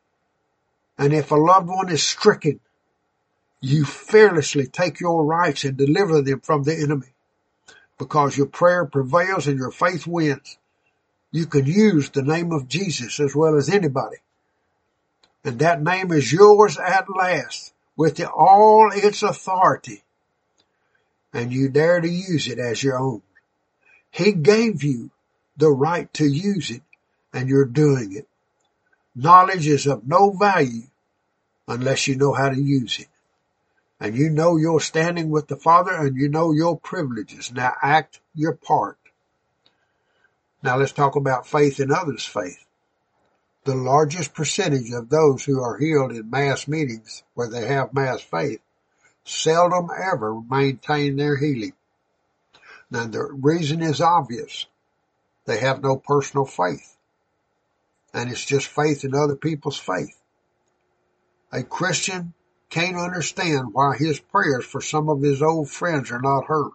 Speaker 4: And if a loved one is stricken, you fearlessly take your rights and deliver them from the enemy. Because your prayer prevails and your faith wins. You can use the name of Jesus as well as anybody. And that name is yours at last, with the, all its authority. And you dare to use it as your own. He gave you the right to use it, and you're doing it. Knowledge is of no value unless you know how to use it. And you know you're standing with the Father, and you know your privileges. Now act your part. Now let's talk about faith in others' faith. The largest percentage of those who are healed in mass meetings where they have mass faith seldom ever maintain their healing. Now the reason is obvious. They have no personal faith. And it's just faith in other people's faith. A Christian can't understand why his prayers for some of his old friends are not heard.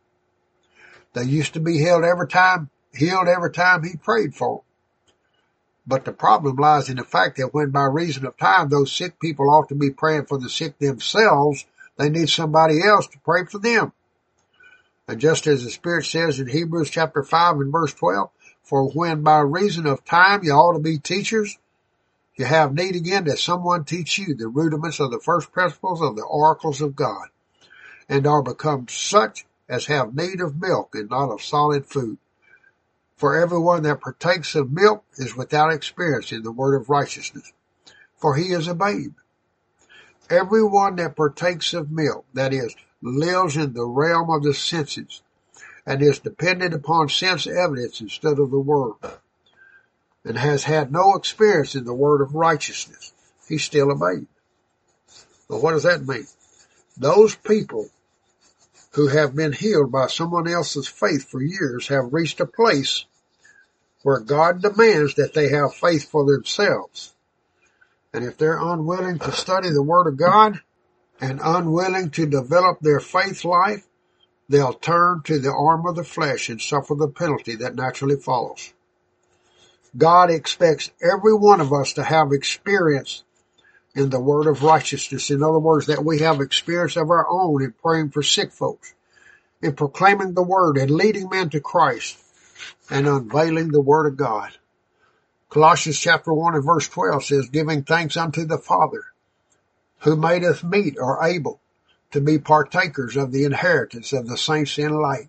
Speaker 4: They used to be healed every time, healed every time he prayed for them. But the problem lies in the fact that when by reason of time those sick people ought to be praying for the sick themselves, they need somebody else to pray for them. And just as the Spirit says in Hebrews chapter five and verse twelve, for when by reason of time you ought to be teachers, you have need again that someone teach you the rudiments of the first principles of the oracles of God, and are become such as have need of milk and not of solid food. For everyone that partakes of milk is without experience in the word of righteousness, for he is a babe. Everyone that partakes of milk, that is, lives in the realm of the senses, and is dependent upon sense evidence instead of the word, and has had no experience in the word of righteousness, he's still a babe. Well, what does that mean? Those people who have been healed by someone else's faith for years have reached a place where God demands that they have faith for themselves. And if they're unwilling to study the Word of God and unwilling to develop their faith life, they'll turn to the arm of the flesh and suffer the penalty that naturally follows. God expects every one of us to have experience in the word of righteousness. In other words, that we have experience of our own in praying for sick folks, in proclaiming the word and leading men to Christ, and unveiling the word of God. Colossians chapter one and verse twelve says, giving thanks unto the Father, who made us meet or able to be partakers of the inheritance of the saints in light.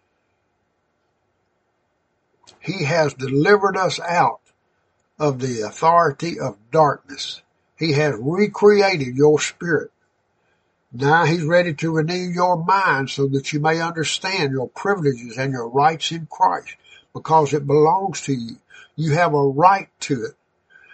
Speaker 4: He has delivered us out of the authority of darkness. He has recreated your spirit. Now he's ready to renew your mind so that you may understand your privileges and your rights in Christ, because it belongs to you. You have a right to it.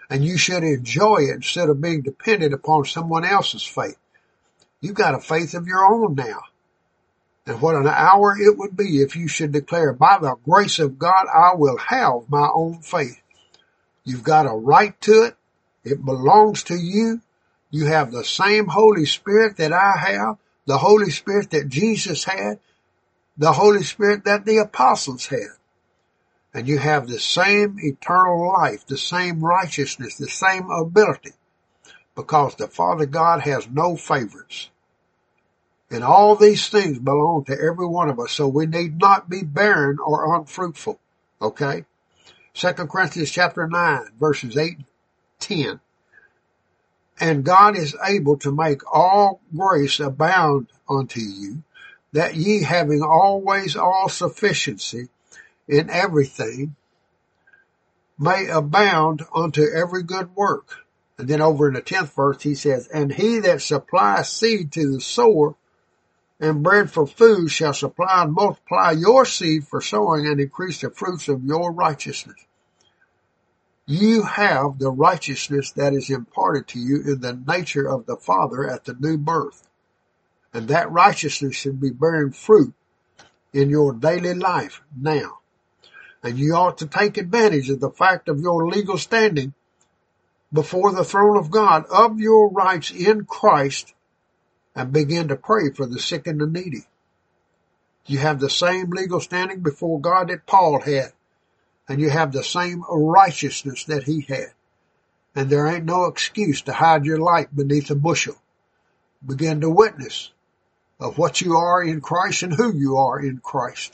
Speaker 4: And you should enjoy it instead of being dependent upon someone else's faith. You've got a faith of your own now. And what an hour it would be if you should declare, by the grace of God, I will have my own faith. You've got a right to it. It belongs to you. You have the same Holy Spirit that I have, the Holy Spirit that Jesus had, the Holy Spirit that the apostles had. And you have the same eternal life, the same righteousness, the same ability, because the Father God has no favorites. And all these things belong to every one of us, so we need not be barren or unfruitful. Okay? Second Corinthians chapter nine, verses eight and ten. And God is able to make all grace abound unto you, that ye having always all sufficiency in everything may abound unto every good work. And then over in the tenth verse he says, and he that supplies seed to the sower and bread for food shall supply and multiply your seed for sowing and increase the fruits of your righteousness. You have the righteousness that is imparted to you in the nature of the Father at the new birth. And that righteousness should be bearing fruit in your daily life now. And you ought to take advantage of the fact of your legal standing before the throne of God, of your rights in Christ, and begin to pray for the sick and the needy. You have the same legal standing before God that Paul had, and you have the same righteousness that he had. And there ain't no excuse to hide your light beneath a bushel. Begin to witness of what you are in Christ and who you are in Christ.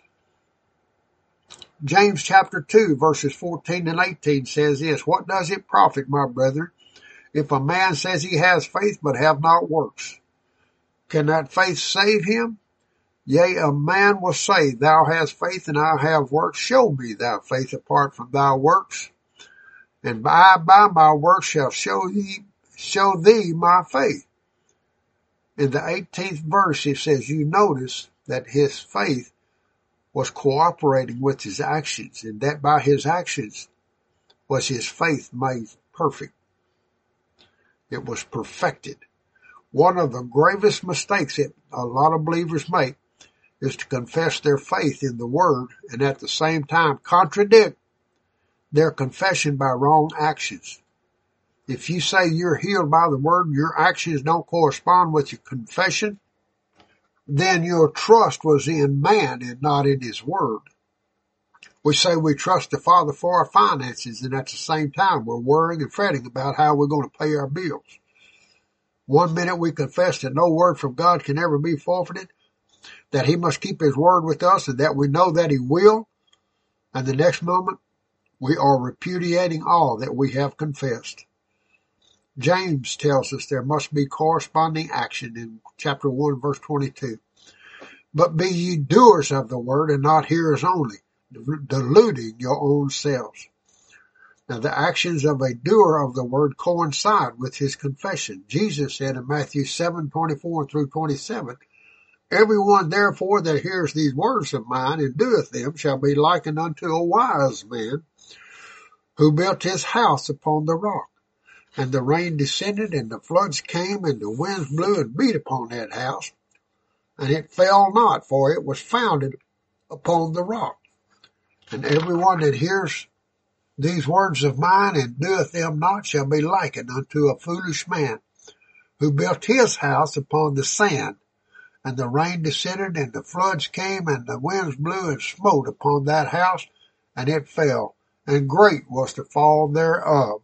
Speaker 4: James chapter two, verses fourteen and eighteen says this, what does it profit, my brethren, if a man says he has faith but have not works? Can that faith save him? Yea, a man will say, thou hast faith and I have works. Show me thy faith apart from thy works. And I by my works shall show thee, show thee my faith. In the eighteenth verse, it says, you notice that his faith was cooperating with his actions, and that by his actions was his faith made perfect. It was perfected. One of the gravest mistakes that a lot of believers make is to confess their faith in the Word and at the same time contradict their confession by wrong actions. If you say you're healed by the Word and your actions don't correspond with your confession, then your trust was in man and not in His Word. We say we trust the Father for our finances, and at the same time we're worrying and fretting about how we're going to pay our bills. One minute we confess that no word from God can ever be forfeited, that He must keep His word with us, and that we know that He will. And the next moment, we are repudiating all that we have confessed. James tells us there must be corresponding action in chapter one, verse twenty-two. But be ye doers of the word and not hearers only, deluding your own selves. Now the actions of a doer of the word coincide with his confession. Jesus said in Matthew seven, twenty-four through twenty-seven, everyone therefore that hears these words of mine and doeth them shall be likened unto a wise man who built his house upon the rock. And the rain descended, and the floods came, and the winds blew and beat upon that house. And it fell not, for it was founded upon the rock. And everyone that hears these words of mine and doeth them not shall be likened unto a foolish man who built his house upon the sand. And the rain descended, and the floods came, and the winds blew and smote upon that house, and it fell. And great was the fall thereof.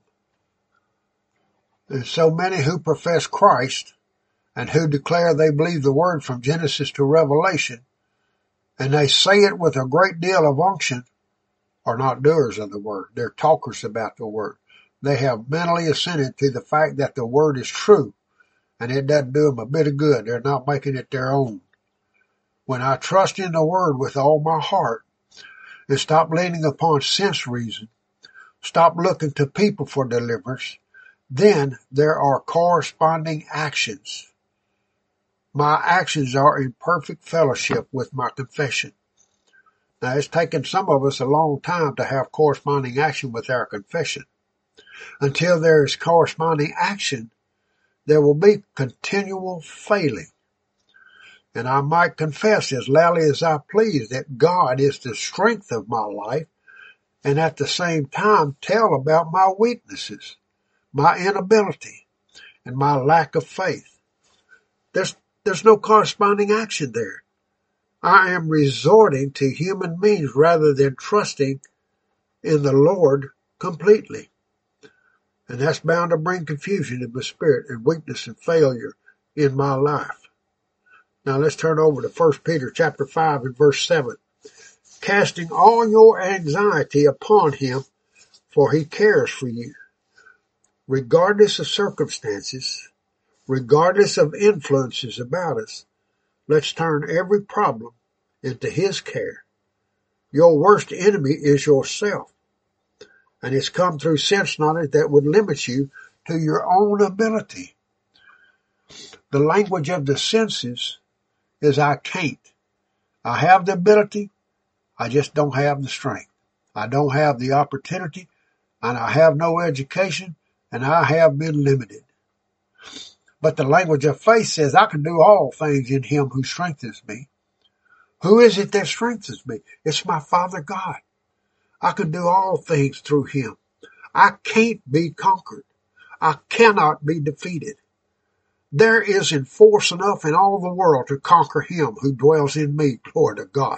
Speaker 4: There's so many who profess Christ and who declare they believe the word from Genesis to Revelation, and they say it with a great deal of unction, are not doers of the word. They're talkers about the word. They have mentally assented to the fact that the word is true, and it doesn't do them a bit of good. They're not making it their own. When I trust in the word with all my heart and stop leaning upon sense reason, stop looking to people for deliverance, then there are corresponding actions. My actions are in perfect fellowship with my confession. Now, it's taken some of us a long time to have corresponding action with our confession. Until there is corresponding action, there will be continual failing. And I might confess as loudly as I please that God is the strength of my life, and at the same time tell about my weaknesses, my inability, and my lack of faith. There's, there's no corresponding action there. I am resorting to human means rather than trusting in the Lord completely. And that's bound to bring confusion in my spirit and weakness and failure in my life. Now let's turn over to First Peter chapter five and verse seven. Casting all your anxiety upon him, for he cares for you. Regardless of circumstances, regardless of influences about us, let's turn every problem into his care. Your worst enemy is yourself. And it's come through sense knowledge that would limit you to your own ability. The language of the senses is I can't. I have the ability, I just don't have the strength. I don't have the opportunity, and I have no education, and I have been limited. But the language of faith says I can do all things in him who strengthens me. Who is it that strengthens me? It's my Father God. I can do all things through him. I can't be conquered. I cannot be defeated. There isn't force enough in all the world to conquer him who dwells in me, glory to God.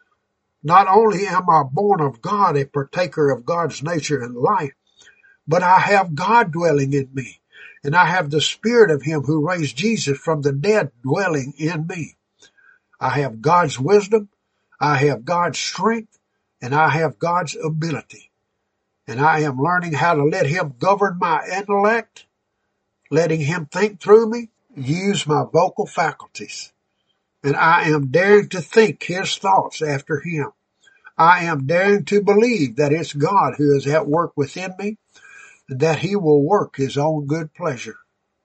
Speaker 4: Not only am I born of God, a partaker of God's nature and life, but I have God dwelling in me, and I have the Spirit of him who raised Jesus from the dead dwelling in me. I have God's wisdom, I have God's strength, and I have God's ability. And I am learning how to let him govern my intellect, letting him think through me, use my vocal faculties. And I am daring to think his thoughts after him. I am daring to believe that it's God who is at work within me, and that he will work his own good pleasure.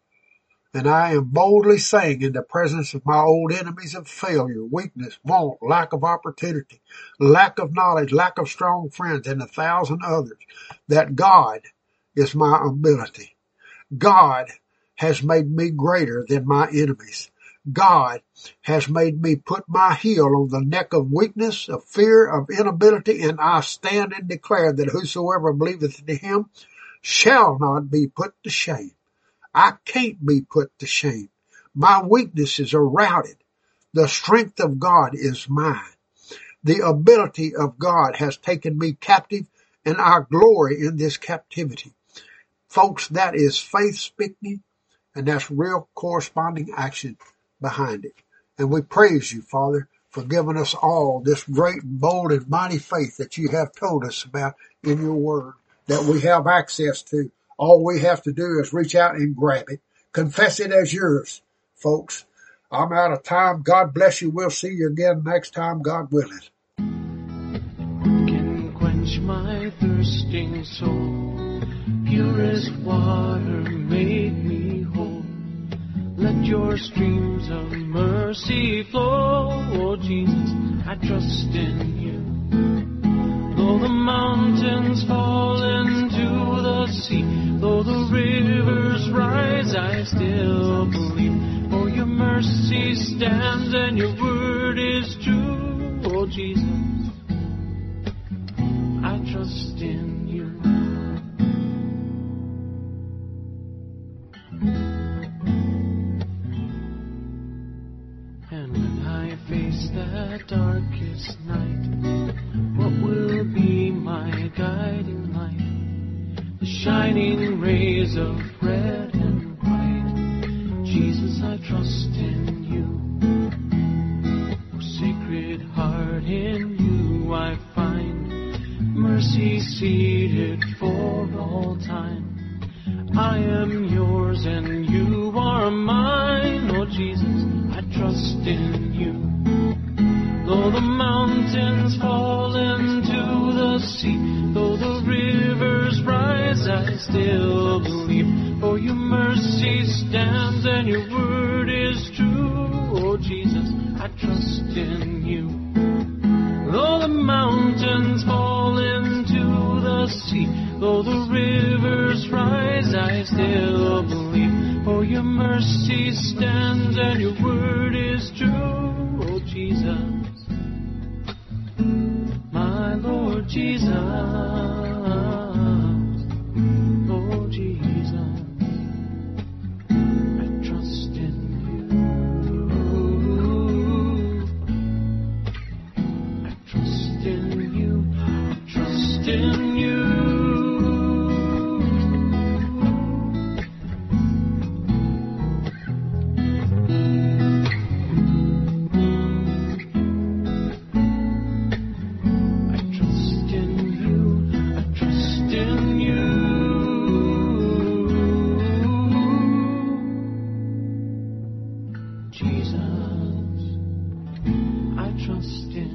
Speaker 4: And I am boldly saying in the presence of my old enemies of failure, weakness, want, lack of opportunity, lack of knowledge, lack of strong friends, and a thousand others, that God is my ability. God has made me greater than my enemies. God has made me put my heel on the neck of weakness, of fear, of inability, and I stand and declare that whosoever believeth in him shall not be put to shame. I can't be put to shame. My weaknesses are routed. The strength of God is mine. The ability of God has taken me captive, and I glory in this captivity. Folks, that is faith speaking, and that's real corresponding action behind it. And we praise you, Father, for giving us all this great, bold, and mighty faith that you have told us about in your word, that we have access to. All we have to do is reach out and grab it. Confess it as yours, folks. I'm out of time. God bless you. We'll see you again next time, God willing.
Speaker 1: Can quench my thirsting soul. Purest water make me whole. Let your streams of mercy flow. Oh, Jesus, I trust in you. Though the mountains fall into the sea, though the rivers rise, I still believe. For your mercy stands and your word is true. Oh, Jesus, I trust in you. And when I face that darkest night, what will be my guiding light? The shining rays of red and white. Jesus, I trust in you. Oh, Sacred Heart, in you I find mercy seated for all time. I am yours and you are mine. Oh, Jesus, I trust in you. Though the mountains fall into the sea, though the rivers rise, I still believe. For your mercy stands and your word is true. Oh, Jesus, I trust in you. Though the mountains fall into the sea, Though the rivers rise, I still believe. For your mercy stands and your word is true. Oh, Jesus, my Lord Jesus. Oh, Jesus, I trust in you. I trust in you. I trust in you. Jesus, I trust in